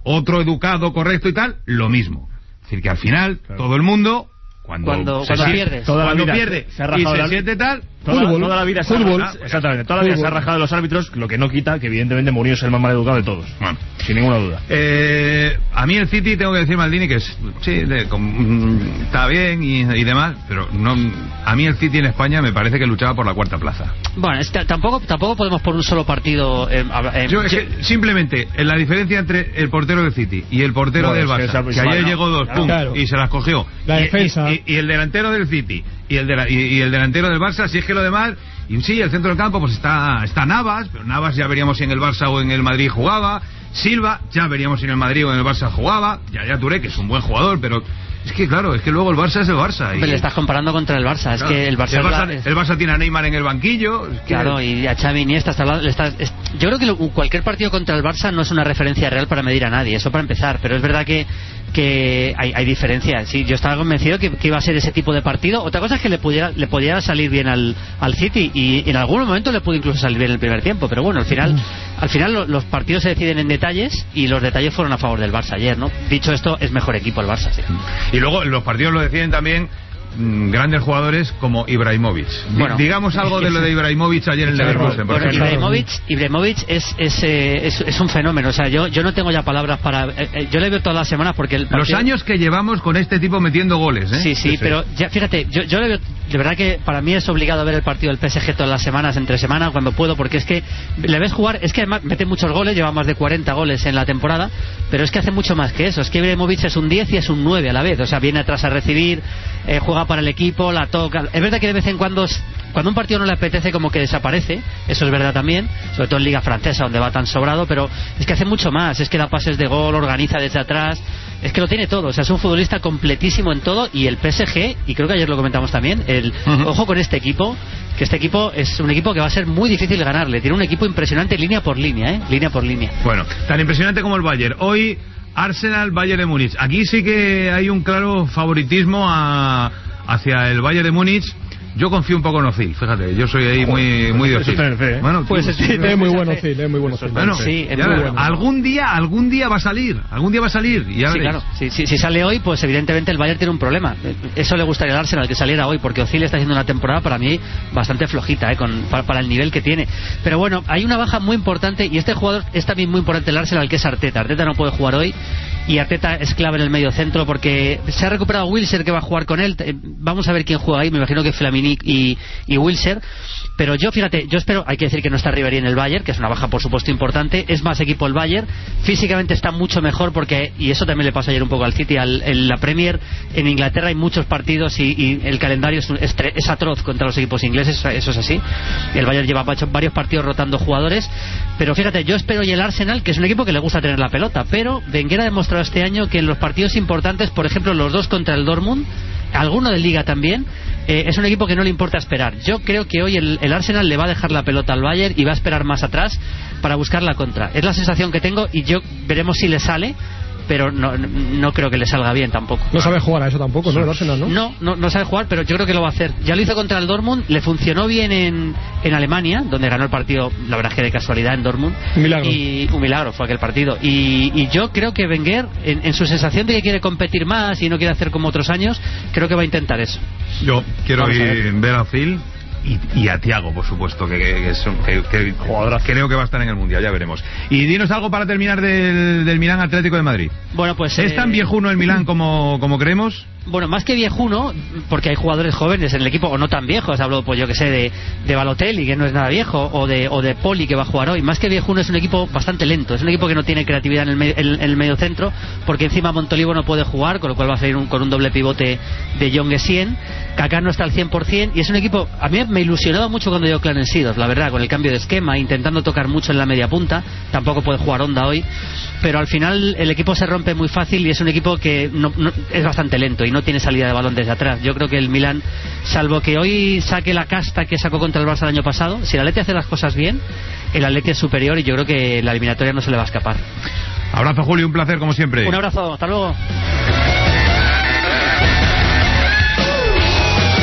otro educado, correcto y tal, lo mismo. Es decir, que al final, claro, todo el mundo, cuando, cuando, se cuando siente, pierdes, toda la cuando vida pierde se ha rajado y se la... siente tal, Toda, fútbol, toda la vida se fútbol, ha rajado, exactamente, toda la vida fútbol. se ha rajado de los árbitros, lo que no quita que evidentemente Mourinho es el más mal educado de todos, bueno, sin ninguna duda. Eh, a mí el City, tengo que decir, Maldini, que es, sí, de, con, está bien y, y demás, pero no, a mí el City en España me parece que luchaba por la cuarta plaza. Bueno, es que tampoco tampoco podemos por un solo partido. Eh, eh, Yo, es que, simplemente, en la diferencia entre el portero del City y el portero bueno, del Barça, es que, que, esa, que ayer no, llegó dos, claro, pum, claro, y se las cogió. La y, defensa. Y, y, y el delantero del City y el, de la, y, y el delantero del Barça, si es que lo demás. Y sí, el centro del campo pues está está Navas, pero Navas ya veríamos si en el Barça o en el Madrid jugaba. Silva, ya veríamos si en el Madrid o en el Barça jugaba. Ya ya Touré, que es un buen jugador, pero es que claro, es que luego el Barça es el Barça. Y... le estás comparando contra el Barça, claro, es que el Barça... El Barça, la... el Barça tiene a Neymar en el banquillo. Es que... Claro, y a Xavi Iniesta está, le está, es... Yo creo que lo, cualquier partido contra el Barça no es una referencia real para medir a nadie, eso para empezar, pero es verdad que que hay, hay diferencias. Sí, yo estaba convencido que, que iba a ser ese tipo de partido. Otra cosa es que le pudiera le pudiera salir bien al, al City y en algún momento le pudo incluso salir bien el primer tiempo, pero bueno, al final al final lo, los partidos se deciden en detalles y los detalles fueron a favor del Barça ayer, ¿no? Dicho esto, es mejor equipo el Barça, sí. Y luego los partidos lo deciden también grandes jugadores como Ibrahimovic. Bueno, digamos algo de lo de Ibrahimovic ayer en el Leverkusen. Bueno, Ibrahimovic, Ibrahimovic es, es, eh, es, es un fenómeno. O sea, yo, yo no tengo ya palabras para... Eh, eh, yo le veo todas las semanas porque... El partido... Los años que llevamos con este tipo metiendo goles, ¿eh? Sí, sí, sí, pero ya fíjate, yo, yo le veo... De verdad que para mí es obligado ver el partido del P S G todas las semanas, entre semanas, cuando puedo, porque es que le ves jugar, es que además mete muchos goles, lleva más de cuarenta goles en la temporada, pero es que hace mucho más que eso. Es que Ibrahimovic es un diez y es un nueve a la vez. O sea, viene atrás a recibir, eh, juega para el equipo, la toca. Es verdad que de vez en cuando, cuando un partido no le apetece, como que desaparece, eso es verdad también, sobre todo en Liga Francesa, donde va tan sobrado, pero es que hace mucho más, es que da pases de gol, organiza desde atrás, es que lo tiene todo. O sea, es un futbolista completísimo en todo, y el P S G, y creo que ayer lo comentamos también, el uh-huh. ojo con este equipo, que este equipo es un equipo que va a ser muy difícil ganarle. Tiene un equipo impresionante línea por línea, ¿eh? Línea por línea. Bueno, tan impresionante como el Bayern. Hoy, Arsenal, Bayern de Múnich. Aquí sí que hay un claro favoritismo a, hacia el Bayern de Múnich. Yo confío un poco en Ozil, fíjate, yo soy ahí muy muy de Ozil. ¿eh? Bueno, pues es, sí, es muy bueno Ozil, es muy bueno Ozil. Bueno, sí, es ya, muy bueno. algún día, algún día va a salir, algún día va a salir. Y ya sí, veréis. claro. Si sí, sí, sí sale hoy, pues evidentemente el Bayern tiene un problema. Eso le gustaría al Arsenal que saliera hoy, porque Ozil está haciendo una temporada para mí bastante flojita, ¿eh? Con, para, para el nivel que tiene. Pero bueno, hay una baja muy importante y este jugador es también muy importante el Arsenal, que es Arteta. Arteta no puede jugar hoy. Y Arteta es clave en el medio centro porque se ha recuperado Wilshere, que va a jugar con él. Vamos a ver quién juega ahí, me imagino que Flamini y, y Wilshere. Pero yo, fíjate, yo espero, hay que decir que no está Ribéry en el Bayern, que es una baja por supuesto importante, es más equipo el Bayern, físicamente está mucho mejor porque, y eso también le pasó ayer un poco al City, al, en la Premier, en Inglaterra hay muchos partidos y, y el calendario es, es, es atroz contra los equipos ingleses, eso es así. El Bayern lleva varios partidos rotando jugadores, pero fíjate, yo espero y el Arsenal, que es un equipo que le gusta tener la pelota, pero Wenger ha demostrado este año que en los partidos importantes, por ejemplo los dos contra el Dortmund, alguno de Liga también, eh, es un equipo que no le importa esperar. Yo creo que hoy el, el Arsenal le va a dejar la pelota al Bayern y va a esperar más atrás para buscar la contra. Es la sensación que tengo y yo veremos si le sale, pero no, no creo que le salga bien tampoco. No sabe jugar a eso tampoco, ¿no? El Arsenal, ¿no? No, no, no sabe jugar, pero yo creo que lo va a hacer. Ya lo hizo contra el Dortmund, le funcionó bien en, en Alemania, donde ganó el partido, la verdad es que de casualidad, en Dortmund. Un milagro. Y un milagro fue aquel partido. Y, y yo creo que Wenger, en, en su sensación de que quiere competir más y no quiere hacer como otros años, creo que va a intentar eso. Yo quiero ir, ver a Phil. Y, y a Thiago, por supuesto, que, que, que, son, que, que creo que va a estar en el Mundial, ya veremos. Y dinos algo para terminar del, del Milán Atlético de Madrid. Bueno, pues ¿Es eh... tan viejuno el Milán como, como creemos? Bueno, más que viejuno, porque hay jugadores jóvenes en el equipo, o no tan viejos, hablo, pues yo que sé, de, de Balotelli, que no es nada viejo, o de, o de Poli, que va a jugar hoy. Más que viejuno, es un equipo bastante lento, es un equipo que no tiene creatividad en el, me, en, en el medio centro, porque encima Montolivo no puede jugar, con lo cual va a salir un, con un doble pivote de John Essien. Kaká no está al cien por ciento, y es un equipo, a mí me ilusionaba mucho cuando llegó Clarence Seedorf, la verdad, con el cambio de esquema, intentando tocar mucho en la media punta, tampoco puede jugar Honda hoy, pero al final el equipo se rompe muy fácil y es un equipo que no, no, es bastante lento y no tiene salida de balón desde atrás. Yo creo que el Milán, salvo que hoy saque la casta que sacó contra el Barça el año pasado, si el Atleti hace las cosas bien, el Atleti es superior y yo creo que la eliminatoria no se le va a escapar. Abrazo, Julio, un placer como siempre. Un abrazo, hasta luego.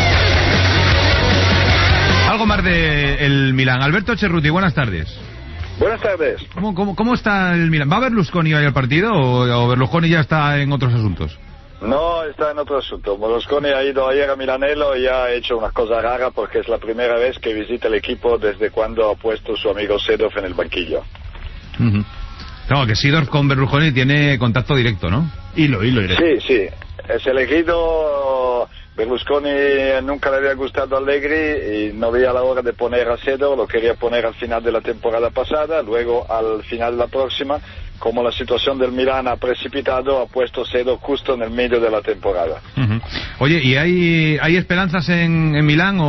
Algo más de el Milán. Alberto Cerruti, buenas tardes. Buenas tardes. ¿Cómo, cómo, cómo está el Milan? ¿Va Berlusconi hoy al partido o, o Berlusconi ya está en otros asuntos? No, está en otro asunto. Berlusconi ha ido ayer a Milanello y ha hecho una cosa rara porque es la primera vez que visita el equipo desde cuando ha puesto su amigo Seedorf en el banquillo. Uh-huh. Claro, que Seedorf con Berlusconi tiene contacto directo, ¿no? Hilo, hilo directo. Sí, sí. Es elegido. Berlusconi nunca le había gustado a Allegri y no veía la hora de poner a Seedorf, lo quería poner al final de la temporada pasada, luego al final de la próxima. Como la situación del Milan ha precipitado, ha puesto Seedorf justo en el medio de la temporada. Uh-huh. Oye, ¿y hay, hay esperanzas en, en Milán o,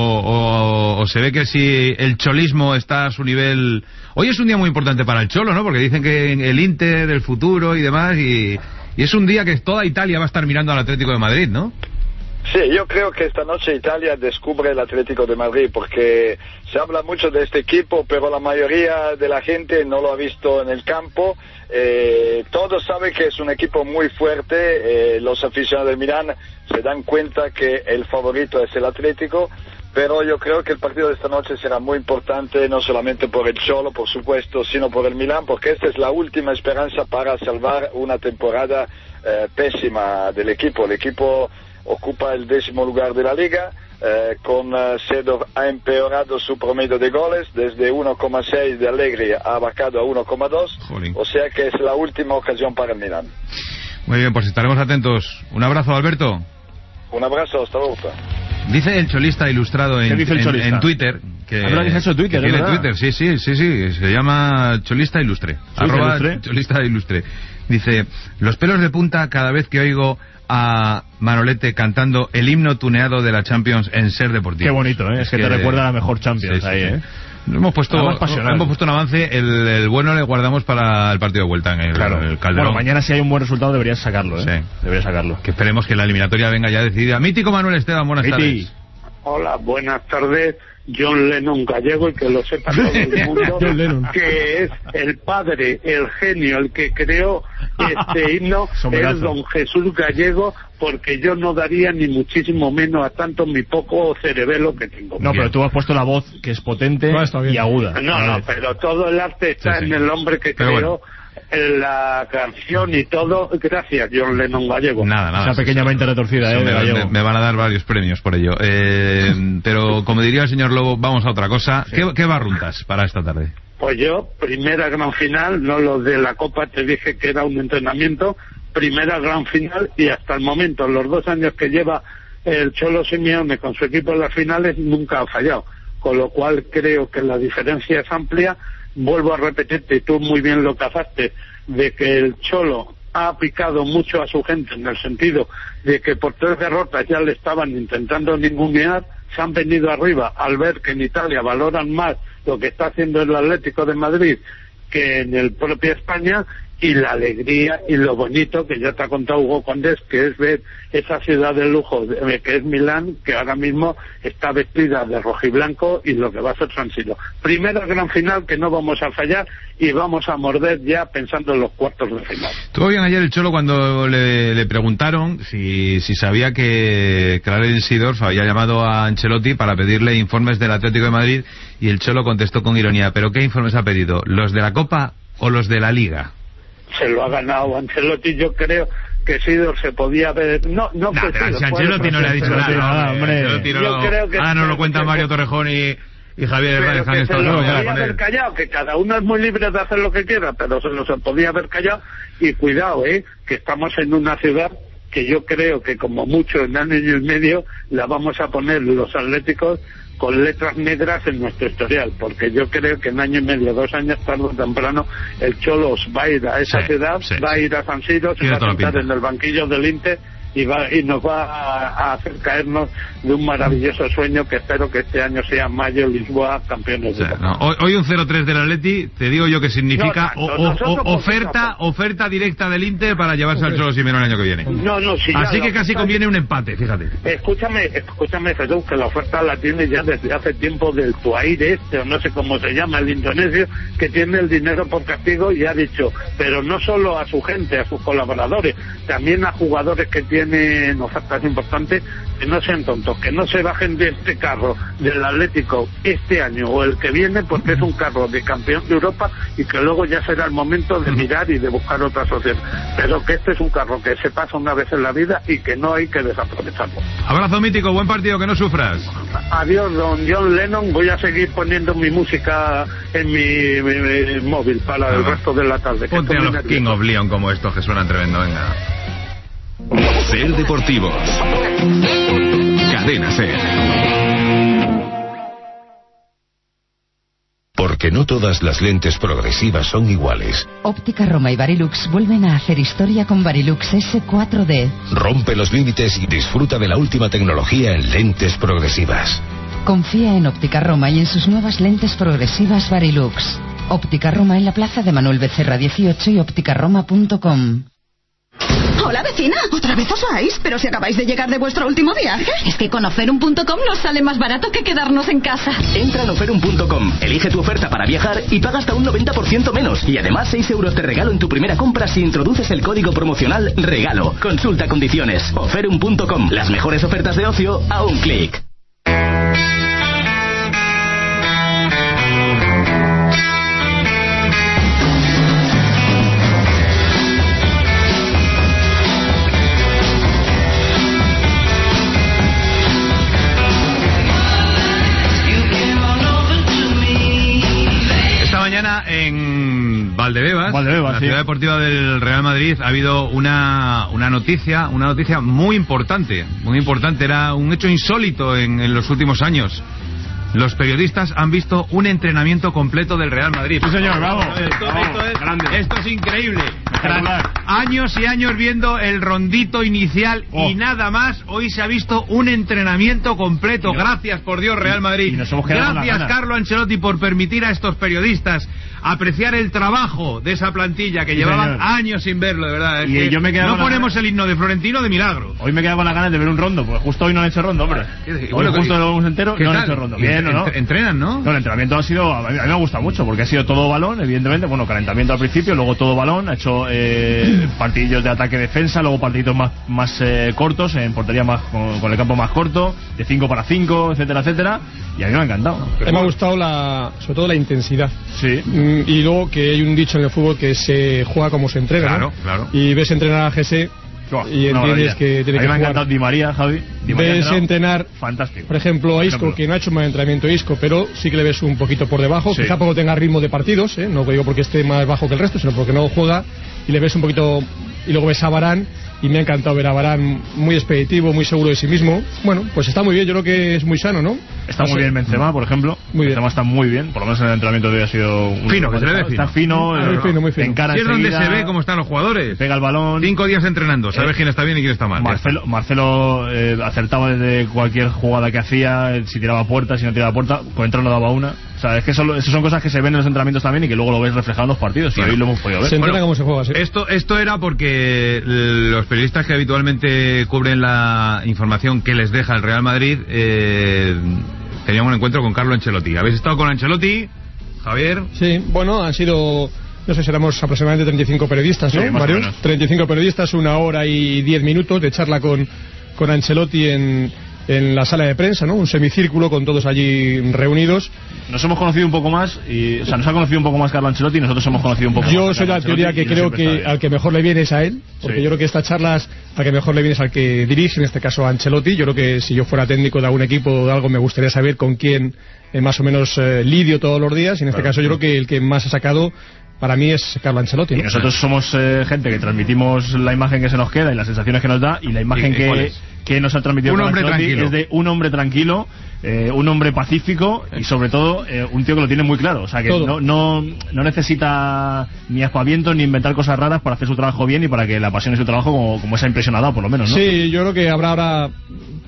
o, o se ve que si el cholismo está a su nivel? Hoy es un día muy importante para el Cholo, ¿no? Porque dicen que el Inter, el futuro y demás, y, y es un día que toda Italia va a estar mirando al Atlético de Madrid, ¿no? Sí, yo creo que esta noche Italia descubre el Atlético de Madrid porque se habla mucho de este equipo, pero la mayoría de la gente no lo ha visto en el campo. Eh, todos saben que es un equipo muy fuerte, eh, los aficionados del Milán se dan cuenta que el favorito es el Atlético, pero yo creo que el partido de esta noche será muy importante, no solamente por el Cholo, por supuesto, sino por el Milán, porque esta es la última esperanza para salvar una temporada eh, pésima del equipo. El equipo ocupa el décimo lugar de la liga, eh, con uh, Seedorf ha empeorado su promedio de goles, desde uno coma seis de Allegri ha bajado a uno coma dos, o sea que es la última ocasión para el Milan. Muy bien, pues estaremos atentos. Un abrazo, Alberto. Un abrazo, hasta luego. Dice el cholista ilustrado en, dice el en, cholista? en Twitter que, Ah, pero dice eso en Twitter, que ¿es tiene verdad? Twitter, sí, sí, sí, sí, se llama cholista ilustre. Arroba ilustre? cholista ilustre. Dice, los pelos de punta cada vez que oigo a Manolete cantando el himno tuneado de la Champions en Ser Deportivo. Qué bonito, ¿eh? Es que, que te recuerda a la mejor Champions sí, sí, ahí, sí. ¿eh? Hemos puesto, hemos puesto un avance, el, el bueno le guardamos para el partido de vuelta en el, Claro. en el Calderón. Bueno, mañana si hay un buen resultado deberías sacarlo, ¿eh? Sí. Deberías sacarlo. Que esperemos que la eliminatoria venga ya decidida. Mítico Manuel Esteban, buenas Miti. tardes. Hola, buenas tardes. John Lennon gallego, y que lo sepa todo el mundo, que es el padre, el genio, el que creó este himno, es don Jesús Gallego, porque yo no daría ni muchísimo menos a tanto mi poco cerebelo que tengo. No, pero tú has puesto la voz que es potente y aguda. No, no, pero todo el arte está Sí, sí. en el hombre que Pero creó en la canción y todo. Gracias, John Lennon Gallego. Nada, nada. Esa pequeña mente retorcida, Eso ¿eh? me, de Gallego. me- me van a dar varios premios por ello. Eh, pero como diría el señor Lobo, vamos a otra cosa. ¿Qué, qué barruntas para esta tarde? Pues yo, primera gran final, no lo de la Copa, te dije que era un entrenamiento, primera gran final, y hasta el momento, los dos años que lleva el Cholo Simeone con su equipo en las finales, nunca ha fallado, con lo cual creo que la diferencia es amplia. Vuelvo a repetirte, y tú muy bien lo cazaste, de que el Cholo ha picado mucho a su gente, en el sentido de que por tres derrotas ya le estaban intentando ningunear, se han venido arriba al ver que en Italia valoran más lo que está haciendo el Atlético de Madrid que en el propio España, y la alegría y lo bonito que ya te ha contado Hugo Condés, que es ver esa ciudad de lujo de- que es Milán, que ahora mismo está vestida de rojiblanco, y lo que va a ser San Siro. Primera gran final que no vamos a fallar, y vamos a morder ya pensando en los cuartos de final. Estuvo bien ayer el Cholo cuando le, le preguntaron si, si sabía que Clarence Seedorf había llamado a Ancelotti para pedirle informes del Atlético de Madrid, y el Cholo contestó con ironía, ¿pero qué informes ha pedido? ¿Los de la Copa o los de la Liga? Se lo ha ganado Ancelotti. Yo creo que Sidor se podía haber... No, no Nah, que pero Sidor, si Ancelotti puede- no le ha dicho Ancelotti nada, nada, hombre. Ancelotti no Yo lo- creo que... ahora nos lo cuentan Mario Torrejón y, y Javier Hernández. Pero han que se estado lo todos podía con haber él. callado, que cada uno es muy libre de hacer lo que quiera, pero se lo se podía haber callado. Y cuidado, eh, que estamos en una ciudad que yo creo que como mucho en año y medio la vamos a poner los atléticos con letras negras en nuestro historial, porque yo creo que en año y medio, dos años, tarde o temprano, el Cholo va a ir a esa Sí, ciudad, sí, va a ir a San Siro, se Tiene va a toda la sentar pinta. en el banquillo del Inter y va y nos va a, a hacer caernos de un maravilloso sueño que espero que este año sea mayo, Lisboa, campeones de Europa. No, hoy, hoy un cero tres del Atleti, te digo yo que significa No, o- tanto, o- nosotros o- poquito a oferta oferta directa del Inter para llevarse al Cholo Simeone el año que viene. No, no, si ya Así la que casi oferta- conviene un empate, fíjate. Escúchame, escúchame Jesús, que la oferta la tiene ya desde hace tiempo del Tuaire este, o no sé cómo se llama, el indonesio, que tiene el dinero por castigo, y ha dicho, pero no solo a su gente, a sus colaboradores, también a jugadores que tienen vienen ofertas importantes, que no sean tontos, que no se bajen de este carro del Atlético este año o el que viene, porque es un carro de campeón de Europa y que luego ya será el momento de mirar y de buscar otras opciones. Pero que este es un carro que se pasa una vez en la vida y que no hay que desaprovecharlo. Abrazo mítico, buen partido, que no sufras. Adiós, don John Lennon. Voy a seguir poniendo mi música en mi, mi, mi móvil para ah, el resto de la tarde. Ponte a los nervioso. King of Leon como estos que suenan tremendo, venga. Ser Deportivos. Cadena Ser. Porque no todas las lentes progresivas son iguales. Óptica Roma y Varilux vuelven a hacer historia con Varilux S cuatro D. Rompe los límites y disfruta de la última tecnología en lentes progresivas. Confía en Óptica Roma y en sus nuevas lentes progresivas Varilux. Óptica Roma en la plaza de Manuel Becerra dieciocho y óptica roma punto com. Hola, vecina. ¿Otra vez os vais? ¿Pero si acabáis de llegar de vuestro último viaje? Es que con Oferum punto com nos sale más barato que quedarnos en casa. Entra en Oferum punto com, elige tu oferta para viajar y paga hasta un noventa por ciento menos. Y además seis euros de regalo en tu primera compra si introduces el código promocional REGALO. Consulta condiciones. Oferum punto com, las mejores ofertas de ocio a un clic. En Valdebebas, Valdebebas la sí. ciudad deportiva del Real Madrid, ha habido una, una noticia, una noticia muy importante, muy importante, era un hecho insólito en, en los últimos años. Los periodistas han visto un entrenamiento completo del Real Madrid. Sí, señor, bravo. Esto, bravo, esto, es, grande. esto es increíble. Años y años viendo el rondito inicial oh. y nada más. Hoy se ha visto un entrenamiento completo. No, gracias por Dios, Real Madrid. Gracias, Carlo Ancelotti, por permitir a estos periodistas apreciar el trabajo de esa plantilla que sí, llevaban señor. años sin verlo, de verdad. Es y que yo me no ponemos la... el himno de Florentino de milagro. Hoy me quedaba con las ganas de ver un rondo, porque justo hoy no han hecho rondo, hombre. Hoy bueno, justo lo vemos entero, no han hecho rondo. Bien, ¿no? Entrenan, ¿no? No, el entrenamiento ha sido, a mí me ha gustado mucho, porque ha sido todo balón, evidentemente, bueno, calentamiento al principio, luego todo balón, ha hecho eh, partidillos de ataque-defensa, luego partiditos más, más eh, cortos, en portería más con, con el campo más corto, de cinco para cinco, etcétera, etcétera, y a mí me ha encantado. A mí me ha gustado la, sobre todo la intensidad. Sí. Y luego que hay un dicho en el fútbol que se juega como se entrena, claro, ¿no? Claro. Y ves entrenar a G S Oh, y entiendes que tiene a mí que me jugar. ha encantado Di María, Javi. Di María ves entrenar, fantástico. Por ejemplo, a Isco, ejemplo. que no ha hecho más entrenamiento Isco, pero sí que le ves un poquito por debajo. Sí. Quizá porque tenga ritmo de partidos, ¿eh? No digo porque esté más bajo que el resto, sino porque no juega. Y le ves un poquito. Y luego ves a Varane. Y me ha encantado ver a Varane muy expeditivo, muy seguro de sí mismo. Bueno, pues está muy bien, yo creo que es muy sano, ¿no? Está muy bien Benzema, por ejemplo. Muy bien. Benzema está muy bien, por lo menos en el entrenamiento de hoy ha sido un fino, que se le ve fino. Está fino, muy eh, fino, muy fino. Encara sí, es donde se ve cómo están los jugadores. Pega el balón. Cinco días entrenando, sabes eh, quién está bien y quién está mal. Marcelo, Marcelo eh, acertaba desde cualquier jugada que hacía, si tiraba puerta, si no tiraba puerta, por dentro no daba una. O sea, es que eso, eso son cosas que se ven en los entrenamientos también y que luego lo ves reflejado en los partidos. Y bueno, hoy lo hemos podido ver. Se entrena bueno, cómo se juega, sí. Esto, esto era porque los periodistas que habitualmente cubren la información que les deja el Real Madrid eh, tenían un encuentro con Carlo Ancelotti. ¿Habéis estado con Ancelotti, Javier? Sí, bueno, han sido... No sé, éramos aproximadamente treinta y cinco periodistas, ¿no, sí, Mario? treinta y cinco periodistas, una hora y diez minutos de charla con, con Ancelotti en... en la sala de prensa, ¿no? Un semicírculo con todos allí reunidos. Nos hemos conocido un poco más, y, o sea, nos ha conocido un poco más Carlo Ancelotti y nosotros hemos conocido un poco yo más. Yo soy de la teoría que creo que al que mejor le viene es a él, porque sí. Yo creo que estas charlas al que mejor le viene es al que dirige, en este caso a Ancelotti. Yo creo que si yo fuera técnico de algún equipo o de algo, me gustaría saber con quién eh, más o menos eh, lidio todos los días, y en este claro, caso yo creo que el que más ha sacado para mí es Carlo Ancelotti, ¿no? Y nosotros somos eh, gente que transmitimos la imagen que se nos queda y las sensaciones que nos da, y la imagen que, que nos ha transmitido un hombre Ancelotti tranquilo. Es de un hombre tranquilo, eh, un hombre pacífico y sobre todo eh, un tío que lo tiene muy claro. O sea, que no, no, no necesita ni aspavientos ni inventar cosas raras para hacer su trabajo bien y para que le apasione su trabajo como, como esa impresión ha dado, por lo menos, ¿no? Sí, yo creo que habrá ahora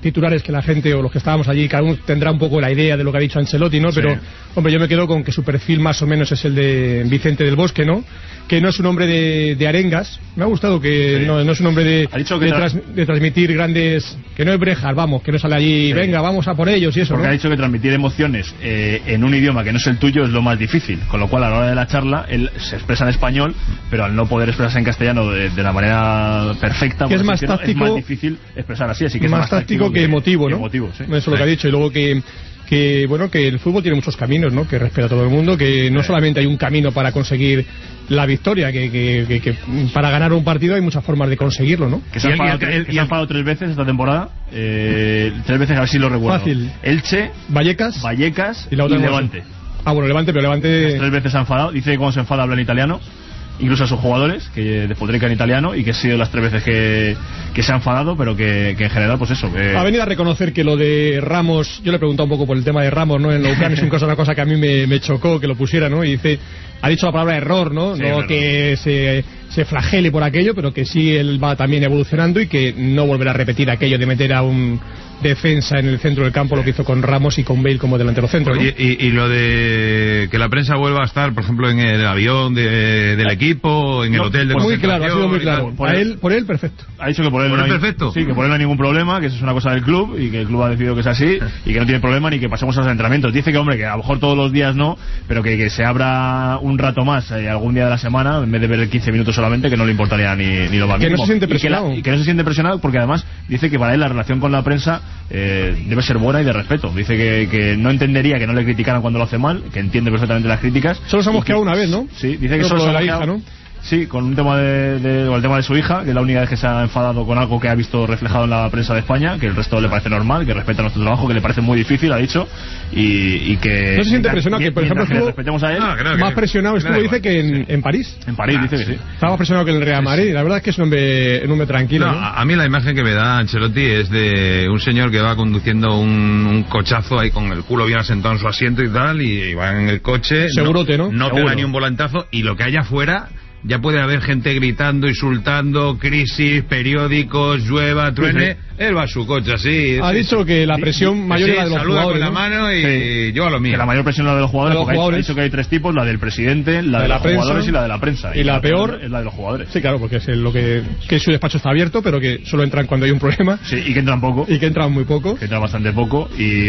titulares que la gente o los que estábamos allí, cada uno tendrá un poco la idea de lo que ha dicho Ancelotti, ¿no? Pero, sí. hombre, yo me quedo con que su perfil más o menos es el de Vicente del Bosque, ¿no? Que no es un hombre de, de arengas. Me ha gustado que sí. no, no es un hombre de, de, trans, de transmitir grandes... Que no es Brejar, vamos, que no sale allí, sí. venga, vamos a por ellos y eso, Porque ¿no? ha dicho que transmitir emociones eh, en un idioma que no es el tuyo es lo más difícil. Con lo cual, a la hora de la charla, él se expresa en español, pero al no poder expresarse en castellano de, de la manera perfecta, que es más decirlo, táctico, es más difícil expresar así. Así que más, es más táctico, táctico que, que emotivo, ¿no? Que emotivo, sí. Eso es lo que ha dicho. Y luego que... que bueno, que el fútbol tiene muchos caminos, ¿no? Que respeta a todo el mundo, que no solamente hay un camino para conseguir la victoria, que, que, que, que para ganar un partido hay muchas formas de conseguirlo, ¿no? Que se ha enfadado tres, tres veces esta temporada, eh, tres veces, a ver si lo recuerdo. Fácil. Elche, Vallecas, Vallecas y, la otra y Levante. Ah, bueno, Levante, pero Levante... Las tres veces se ha enfadado, dice que cuando se enfada habla en italiano, incluso a sus jugadores, que despotrican en italiano, y que ha sido las tres veces que, que se ha enfadado, pero que, que en general, pues eso. Que... Ha venido a reconocer que lo de Ramos, yo le he preguntado un poco por el tema de Ramos, ¿no? En la Ucrania es una cosa, una cosa que a mí me, me chocó que lo pusiera, ¿no? Y dice, ha dicho la palabra error, ¿no? Sí, no claro. que se, se flagele por aquello, pero que sí él va también evolucionando y que no volverá a repetir aquello de meter a un defensa en el centro del campo, lo que hizo con Ramos y con Bale como delantero centro, ¿no? y, y, y lo de que la prensa vuelva a estar, por ejemplo, en el avión de, del equipo, en el no, hotel de muy claro, ha sido muy claro. Por a él, él, por él perfecto. Ha dicho que por él, ¿Por no él hay, perfecto? Sí, que por él no hay ningún problema, que eso es una cosa del club y que el club ha decidido que es así y que no tiene problema ni que pasemos a los entrenamientos. Dice que, hombre, que a lo mejor todos los días no, pero que, que se abra un rato más eh, algún día de la semana, en vez de ver quince minutos solamente, que no le importaría ni, ni lo más mínimo. Que no se siente presionado. Y que, la, y que no se siente presionado porque además dice que para él la relación con la prensa eh, debe ser buena y de respeto. Dice que, que no entendería que no le criticaran cuando lo hace mal, que entiende perfectamente las críticas. Solo se hemos quedado una vez, ¿no? Sí, dice que solo se la hija, ¿no? Sí, con un tema de, de, o el tema de su hija, que es la única vez que se ha enfadado con algo que ha visto reflejado en la prensa de España, que el resto le parece normal, que respeta nuestro trabajo, que le parece muy difícil, ha dicho, y, y que... No se siente presionado, que por ejemplo que estuvo respetemos a él, no, creo que más presionado estuvo, dice, que en, en París. En París, ah, dice que sí. Estaba más presionado que en el Real Madrid, sí, sí. La verdad es que es un hombre, un hombre tranquilo. No, ¿no? A mí la imagen que me da Ancelotti es de un señor que va conduciendo un, un cochazo ahí con el culo bien asentado en su asiento y tal, y, y va en el coche. Segurote, ¿no? No, no te da ni un volantazo, y lo que haya afuera... Ya puede haber gente gritando, insultando, crisis, periódicos, llueva, truene. Sí, sí. Él va a su coche así. Ha sí, dicho que la presión sí, mayor sí, es la de los saluda jugadores, con ¿no? la mano y sí. yo a lo mío. Que la mayor presión es la de los jugadores, de los jugadores. Ha dicho que hay tres tipos, la del presidente, la de, de la los prensa, jugadores y la de la prensa. Y, y la, la peor es la de los jugadores. Sí, claro, porque es lo que, que su despacho está abierto, pero que solo entran cuando hay un problema. Sí, y que entran poco. Y que entran muy poco. Que entran bastante poco.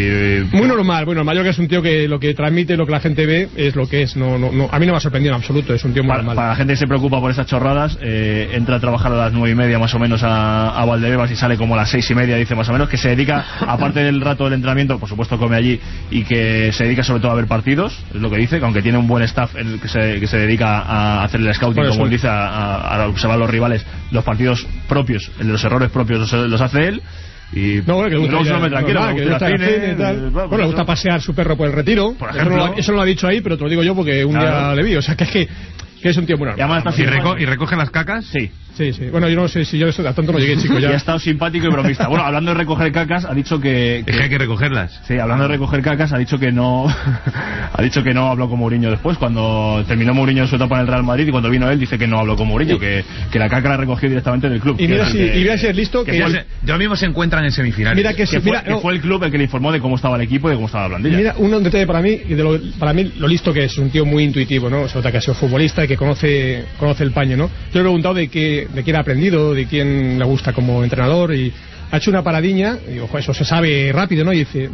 y Muy normal, muy normal. Yo creo que es un tío que lo que transmite, lo que la gente ve, es lo que es. No, no, no. A mí no me ha sorprendido en absoluto, es un tío muy para, normal. Para la gente que se preocupa por esas chorradas, eh, entra a trabajar a las nueve y media más o menos a, a Valdebebas y sale como a las seis y media, dice más o menos, que se dedica, aparte del rato del entrenamiento, por supuesto come allí, y que se dedica sobre todo a ver partidos, es lo que dice, que aunque tiene un buen staff el que, se, que se dedica a hacer el scouting, como él dice, a, a observar a los rivales, los partidos propios, los errores propios los, los hace él. Y no, bueno, que le gusta, ya, tranquilo, no, que le gusta cine, cine y tal. Eh, bueno, le gusta pasear su perro por el Retiro. Por ejemplo, eso, no lo, eso no lo ha dicho ahí, pero te lo digo yo porque un claro. día le vi. O sea, que es que, que es un tío muy normal. ¿Y, reco ¿Y recoge las cacas? Sí. Sí, sí. Bueno, yo no sé si yo eso a tanto no llegué, chico. Ya. Y ha estado simpático y bromista. Bueno, hablando de recoger cacas, ha dicho que, que... Es que hay que recogerlas. Sí, hablando de recoger cacas, ha dicho que no... ha dicho que no habló con Mourinho después, cuando terminó Mourinho su etapa en el Real Madrid, y cuando vino él dice que no habló con Mourinho, que, que la caca la recogió directamente del club. Y mira si, que, y mira si es listo que... que ya, ya mismo se encuentran en semifinales. Mira que, que, mira, fue, no. que fue el club el que le informó de cómo estaba el equipo y de cómo estaba la plantilla. Y mira, un detalle para mí, y de lo, para mí lo listo que es, un tío muy intuitivo, ¿no? Se nota que ha sido futbolista y que conoce, conoce el paño, ¿no? Yo le he preguntado de qué, de quién ha aprendido, de quién le gusta como entrenador, y ha hecho una paradiña y ojo, eso se sabe rápido, ¿no? Y dice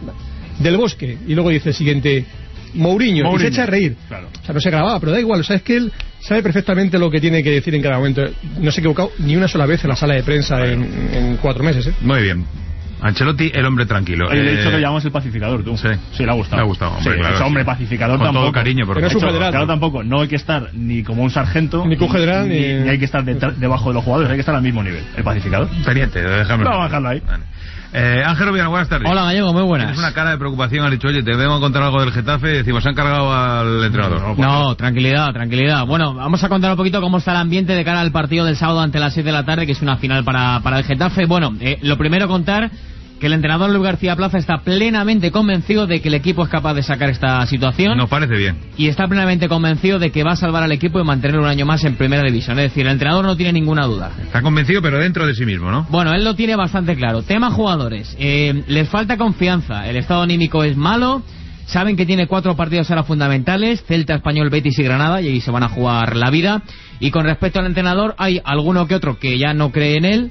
Del Bosque, y luego dice el siguiente Mourinho, Mourinho. Y se echa a reír, claro. O sea, no se grababa, pero da igual, o sea, es que él sabe perfectamente lo que tiene que decir en cada momento. No se ha equivocado ni una sola vez en la sala de prensa en, en cuatro meses, ¿eh? Muy bien. Ancelotti, el hombre tranquilo. Oye, eh... de hecho que llamamos el pacificador, tú. Sí. Sí, le ha gustado. Le ha gustado, hombre, sí, claro. Es hombre pacificador con tampoco. Con todo cariño, porque no es un federal. Claro, tampoco. No hay que estar ni como un sargento, ni un federal, ni, ni... ni hay que estar de, debajo de los jugadores, hay que estar al mismo nivel. El pacificador. Teniente, déjame. Vamos a dejarlo ahí. Vale. Eh, Ángel Rubiano, buenas tardes. Hola, Gallego, muy buenas. Tienes una cara de preocupación, has dicho, oye, te vengo a contar algo del Getafe, decimos, se han cargado al entrenador. No, no, no, tranquilidad, tranquilidad. Bueno, vamos a contar un poquito cómo está el ambiente de cara al partido del sábado ante las seis de la tarde, que es una final para, para el Getafe. Bueno, eh, lo primero contar que el entrenador Luis García Plaza está plenamente convencido de que el equipo es capaz de sacar esta situación. Nos parece bien. Y está plenamente convencido de que va a salvar al equipo y mantenerlo un año más en primera división. Es decir, el entrenador no tiene ninguna duda. Está convencido, pero dentro de sí mismo, ¿no? Bueno, él lo tiene bastante claro. Tema jugadores. Eh, les falta confianza. El estado anímico es malo. Saben que tiene cuatro partidos ahora fundamentales: Celta, Español, Betis y Granada, y ahí se van a jugar la vida. Y con respecto al entrenador, hay alguno que otro que ya no cree en él.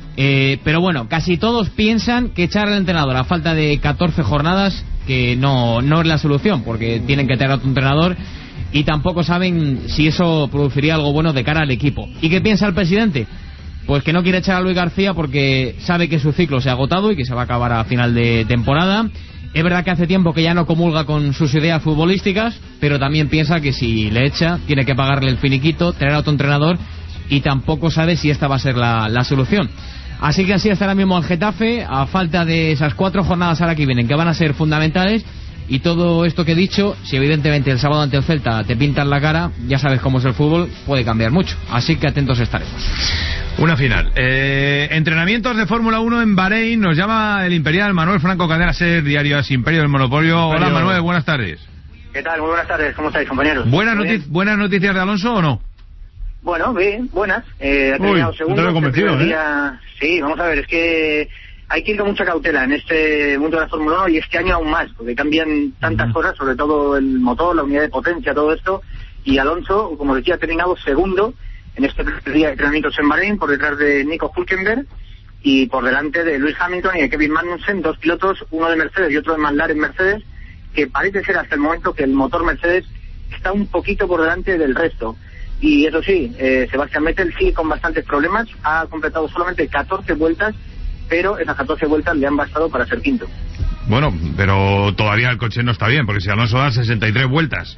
Eh, pero bueno, casi todos piensan que echar al entrenador a falta de catorce jornadas, que no, no es la solución, porque tienen que tener a otro entrenador, y tampoco saben si eso produciría algo bueno de cara al equipo. ¿Y qué piensa el presidente? Pues que no quiere echar a Luis García porque sabe que su ciclo se ha agotado y que se va a acabar a final de temporada. Es verdad que hace tiempo que ya no comulga con sus ideas futbolísticas, pero también piensa que si le echa tiene que pagarle el finiquito, tener a otro entrenador, y tampoco sabe si esta va a ser la, la solución. Así que así está ahora mismo el Getafe, a falta de esas cuatro jornadas ahora que vienen, que van a ser fundamentales. Y todo esto que he dicho, si evidentemente el sábado ante el Celta te pintan la cara, ya sabes cómo es el fútbol, puede cambiar mucho. Así que atentos estaremos. Una final. Eh, entrenamientos de Fórmula uno en Bahrein. Nos llama el Imperial Manuel Franco, Cadena SER, Diario As, Imperio del Monopolio. Hola Manuel, buenas tardes. ¿Qué tal? Muy buenas tardes. ¿Cómo estáis, compañeros? ¿Buenas, notic- ¿Buenas noticias de Alonso o no? Bueno, bien, buenas. Eh, ha terminado Uy, segundo. no te he convencido, este ¿eh? día... Sí, vamos a ver, es que hay que ir con mucha cautela en este mundo de la Fórmula uno, y este año aún más, porque cambian tantas uh-huh. cosas, sobre todo el motor, la unidad de potencia, todo esto. Y Alonso, como decía, ha terminado segundo en este primer día de entrenamientos en Bahrein, por detrás de Nico Hülkenberg y por delante de Lewis Hamilton y de Kevin Magnussen, dos pilotos, uno de Mercedes y otro de McLaren Mercedes, que parece ser hasta el momento que el motor Mercedes está un poquito por delante del resto. Y eso sí, eh, Sebastian Vettel sigue con bastantes problemas, ha completado solamente catorce vueltas, pero esas catorce vueltas le han bastado para ser quinto. Bueno, pero todavía el coche no está bien, porque si Alonso da sesenta y tres vueltas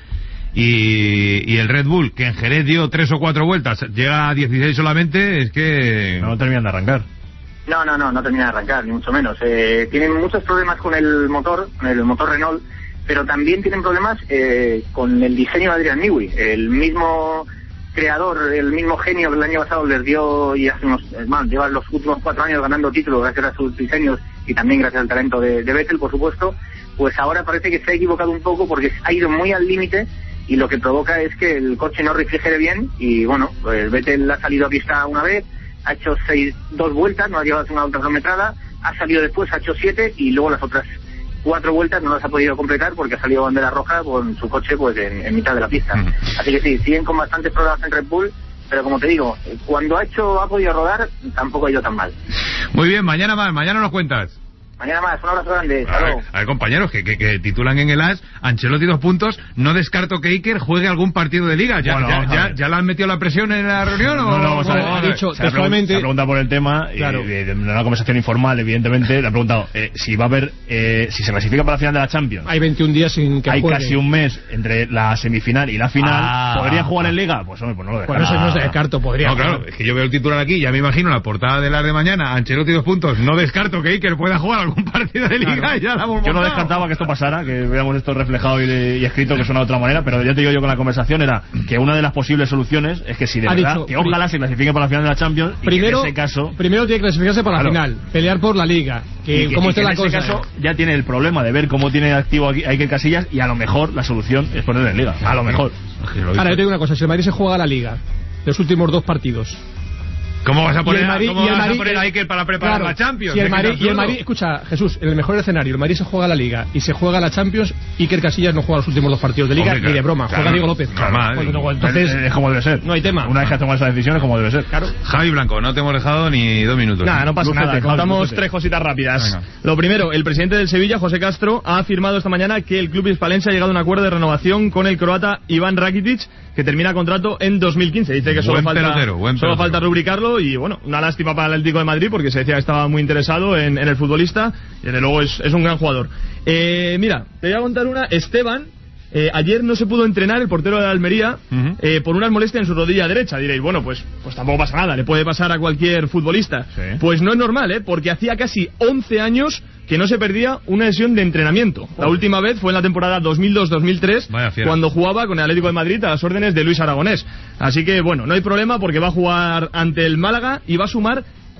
y, y el Red Bull, que en Jerez dio tres o cuatro vueltas, llega a dieciséis solamente, es que... No terminan de arrancar. No, no, no, no termina de arrancar, ni mucho menos. Eh, tienen muchos problemas con el motor, con el motor Renault, pero también tienen problemas eh, con el diseño de Adrian Newey, el mismo creador, el mismo genio que el año pasado les dio, y hace unos, man, lleva los últimos cuatro años ganando títulos gracias a sus diseños y también gracias al talento de, de Vettel, por supuesto. Pues ahora parece que se ha equivocado un poco porque ha ido muy al límite, y lo que provoca es que el coche no refrigere bien. Y bueno, pues Vettel ha salido a pista una vez, ha hecho seis, dos vueltas, no ha llegado a una alta kilometrada, ha salido después, ha hecho siete, y luego las otras cuatro vueltas no las ha podido completar porque ha salido bandera roja con su coche pues en, en mitad de la pista. Uh-huh. Así que sí, siguen con bastantes problemas en Red Bull, pero como te digo, cuando ha hecho ha podido rodar, tampoco ha ido tan mal. Muy bien, mañana más, mañana nos cuentas. Mañana más, un abrazo grande. A ver, a ver, compañeros, que, que, que titulan en el As, Ancelotti dos puntos, no descarto que Iker juegue algún partido de Liga. ¿Ya, bueno, ya, ya, ya le han metido la presión en la reunión? No, o, no, vamos a ver, ha dicho, se, ha preguntado, se ha preguntado por el tema, claro. y, en una conversación informal, evidentemente, le ha preguntado eh, si va a haber, eh, si se clasifica para la final de la Champions. Hay veintiún días sin que Hay juegue. casi un mes entre la semifinal y la final. Ah, ¿Podría jugar en Liga? Pues hombre, pues no lo descarto. Bueno, eso no se descarto, podría. No, claro, es que yo veo el titular aquí, ya me imagino la portada de la de mañana, Ancelotti dos puntos, no descarto que Iker pueda jugar algún partido de Liga. Claro. Ya la hemos yo no descartaba que esto pasara, que veamos esto reflejado y, y escrito, que suena de otra manera, pero ya te digo yo con la conversación era que una de las posibles soluciones es que si de ha verdad, dicho, que ojalá se clasifique para la final de la Champions, primero, y que en ese caso primero tiene que clasificarse para claro, la final, pelear por la Liga, que, que como esté la en cosa. En ese caso ya tiene el problema de ver cómo tiene activo aquí Iker Casillas, y a lo mejor la solución es ponerle en Liga, a lo mejor. Ahora yo te digo una cosa, si el Madrid se juega a la Liga los últimos dos partidos, ¿cómo vas a poner, Madrid, ¿cómo vas Madrid, a, poner a Iker para preparar claro, la Champions? Si el Madrid, y el Madrid, escucha, Jesús, en el mejor escenario, el Madrid se juega la Liga y se juega la Champions, Iker Casillas no juega los últimos dos partidos de Liga. Hombre, ni de broma, claro, juega Diego López. Claro, claro, bueno, no, entonces, es, es como debe ser. No hay tema. Una vez que tomado esa decisión es como debe ser. Claro. Javi Blanco, no te hemos dejado ni dos minutos. Nada, no pasa Lúcete, nada. Contamos Lúcete. tres cositas rápidas. Venga. Lo primero, el presidente del Sevilla, José Castro, ha afirmado esta mañana que el club hispalense ha llegado a un acuerdo de renovación con el croata Iván Rakitic, que termina contrato en dos mil quince. Dice que solo, falta, pelotero, solo falta rubricarlo, y bueno, una lástima para el Atlético de Madrid porque se decía que estaba muy interesado en, en el futbolista, y desde luego es, es un gran jugador. Eh, mira, te voy a contar una. Esteban, eh, ayer no se pudo entrenar, el portero de Almería, uh-huh. eh, por unas molestias en su rodilla derecha. Diréis, bueno, pues, pues tampoco pasa nada, le puede pasar a cualquier futbolista. Sí. Pues no es normal, ¿eh? Porque hacía casi once años que no se perdía una sesión de entrenamiento. La última vez fue en la temporada dos mil dos dos mil tres, cuando jugaba con el Atlético de Madrid a las órdenes de Luis Aragonés. Así que, bueno, no hay problema porque va a jugar ante el Málaga y va a sumar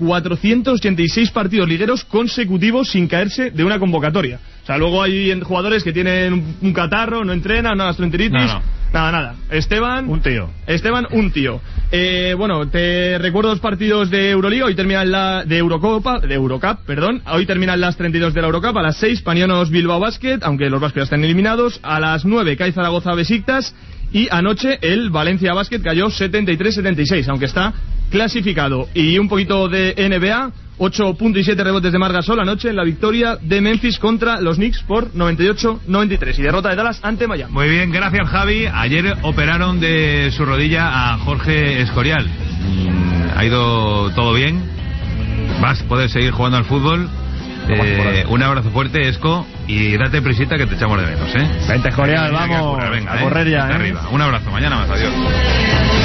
cuatrocientos ochenta y seis partidos ligueros consecutivos sin caerse de una convocatoria. O sea, luego hay jugadores que tienen un, un catarro, no entrenan, una gastroenteritis. No, no. Nada, nada. Esteban. Un tío. Esteban, un tío. Eh, bueno, te recuerdo los partidos de Euroliga. Hoy terminan la. de Eurocopa. De Eurocup, perdón. Hoy terminan las treinta y dos de la Eurocup. A las seis, Panionos Bilbao Basket. Aunque los vascos ya están eliminados. A las nueve, C A I Zaragoza Besiktas. Y anoche el Valencia Basket cayó setenta y tres setenta y seis. Aunque está clasificado. Y un poquito de N B A. ocho punto siete rebotes de Marc Gasol anoche en la victoria de Memphis contra los Knicks por noventa y ocho noventa y tres y derrota de Dallas ante Miami. Muy bien, gracias Javi. Ayer operaron de su rodilla a Jorge Escorial. ¿Ha ido todo bien? ¿Vas a poder seguir jugando al fútbol? Eh, un abrazo fuerte, Esco, y date prisita que te echamos de menos, ¿eh? Vente, Escorial, vamos. A, curar, venga, a correr eh, ya, ¿eh? Arriba. Un abrazo, mañana más, adiós.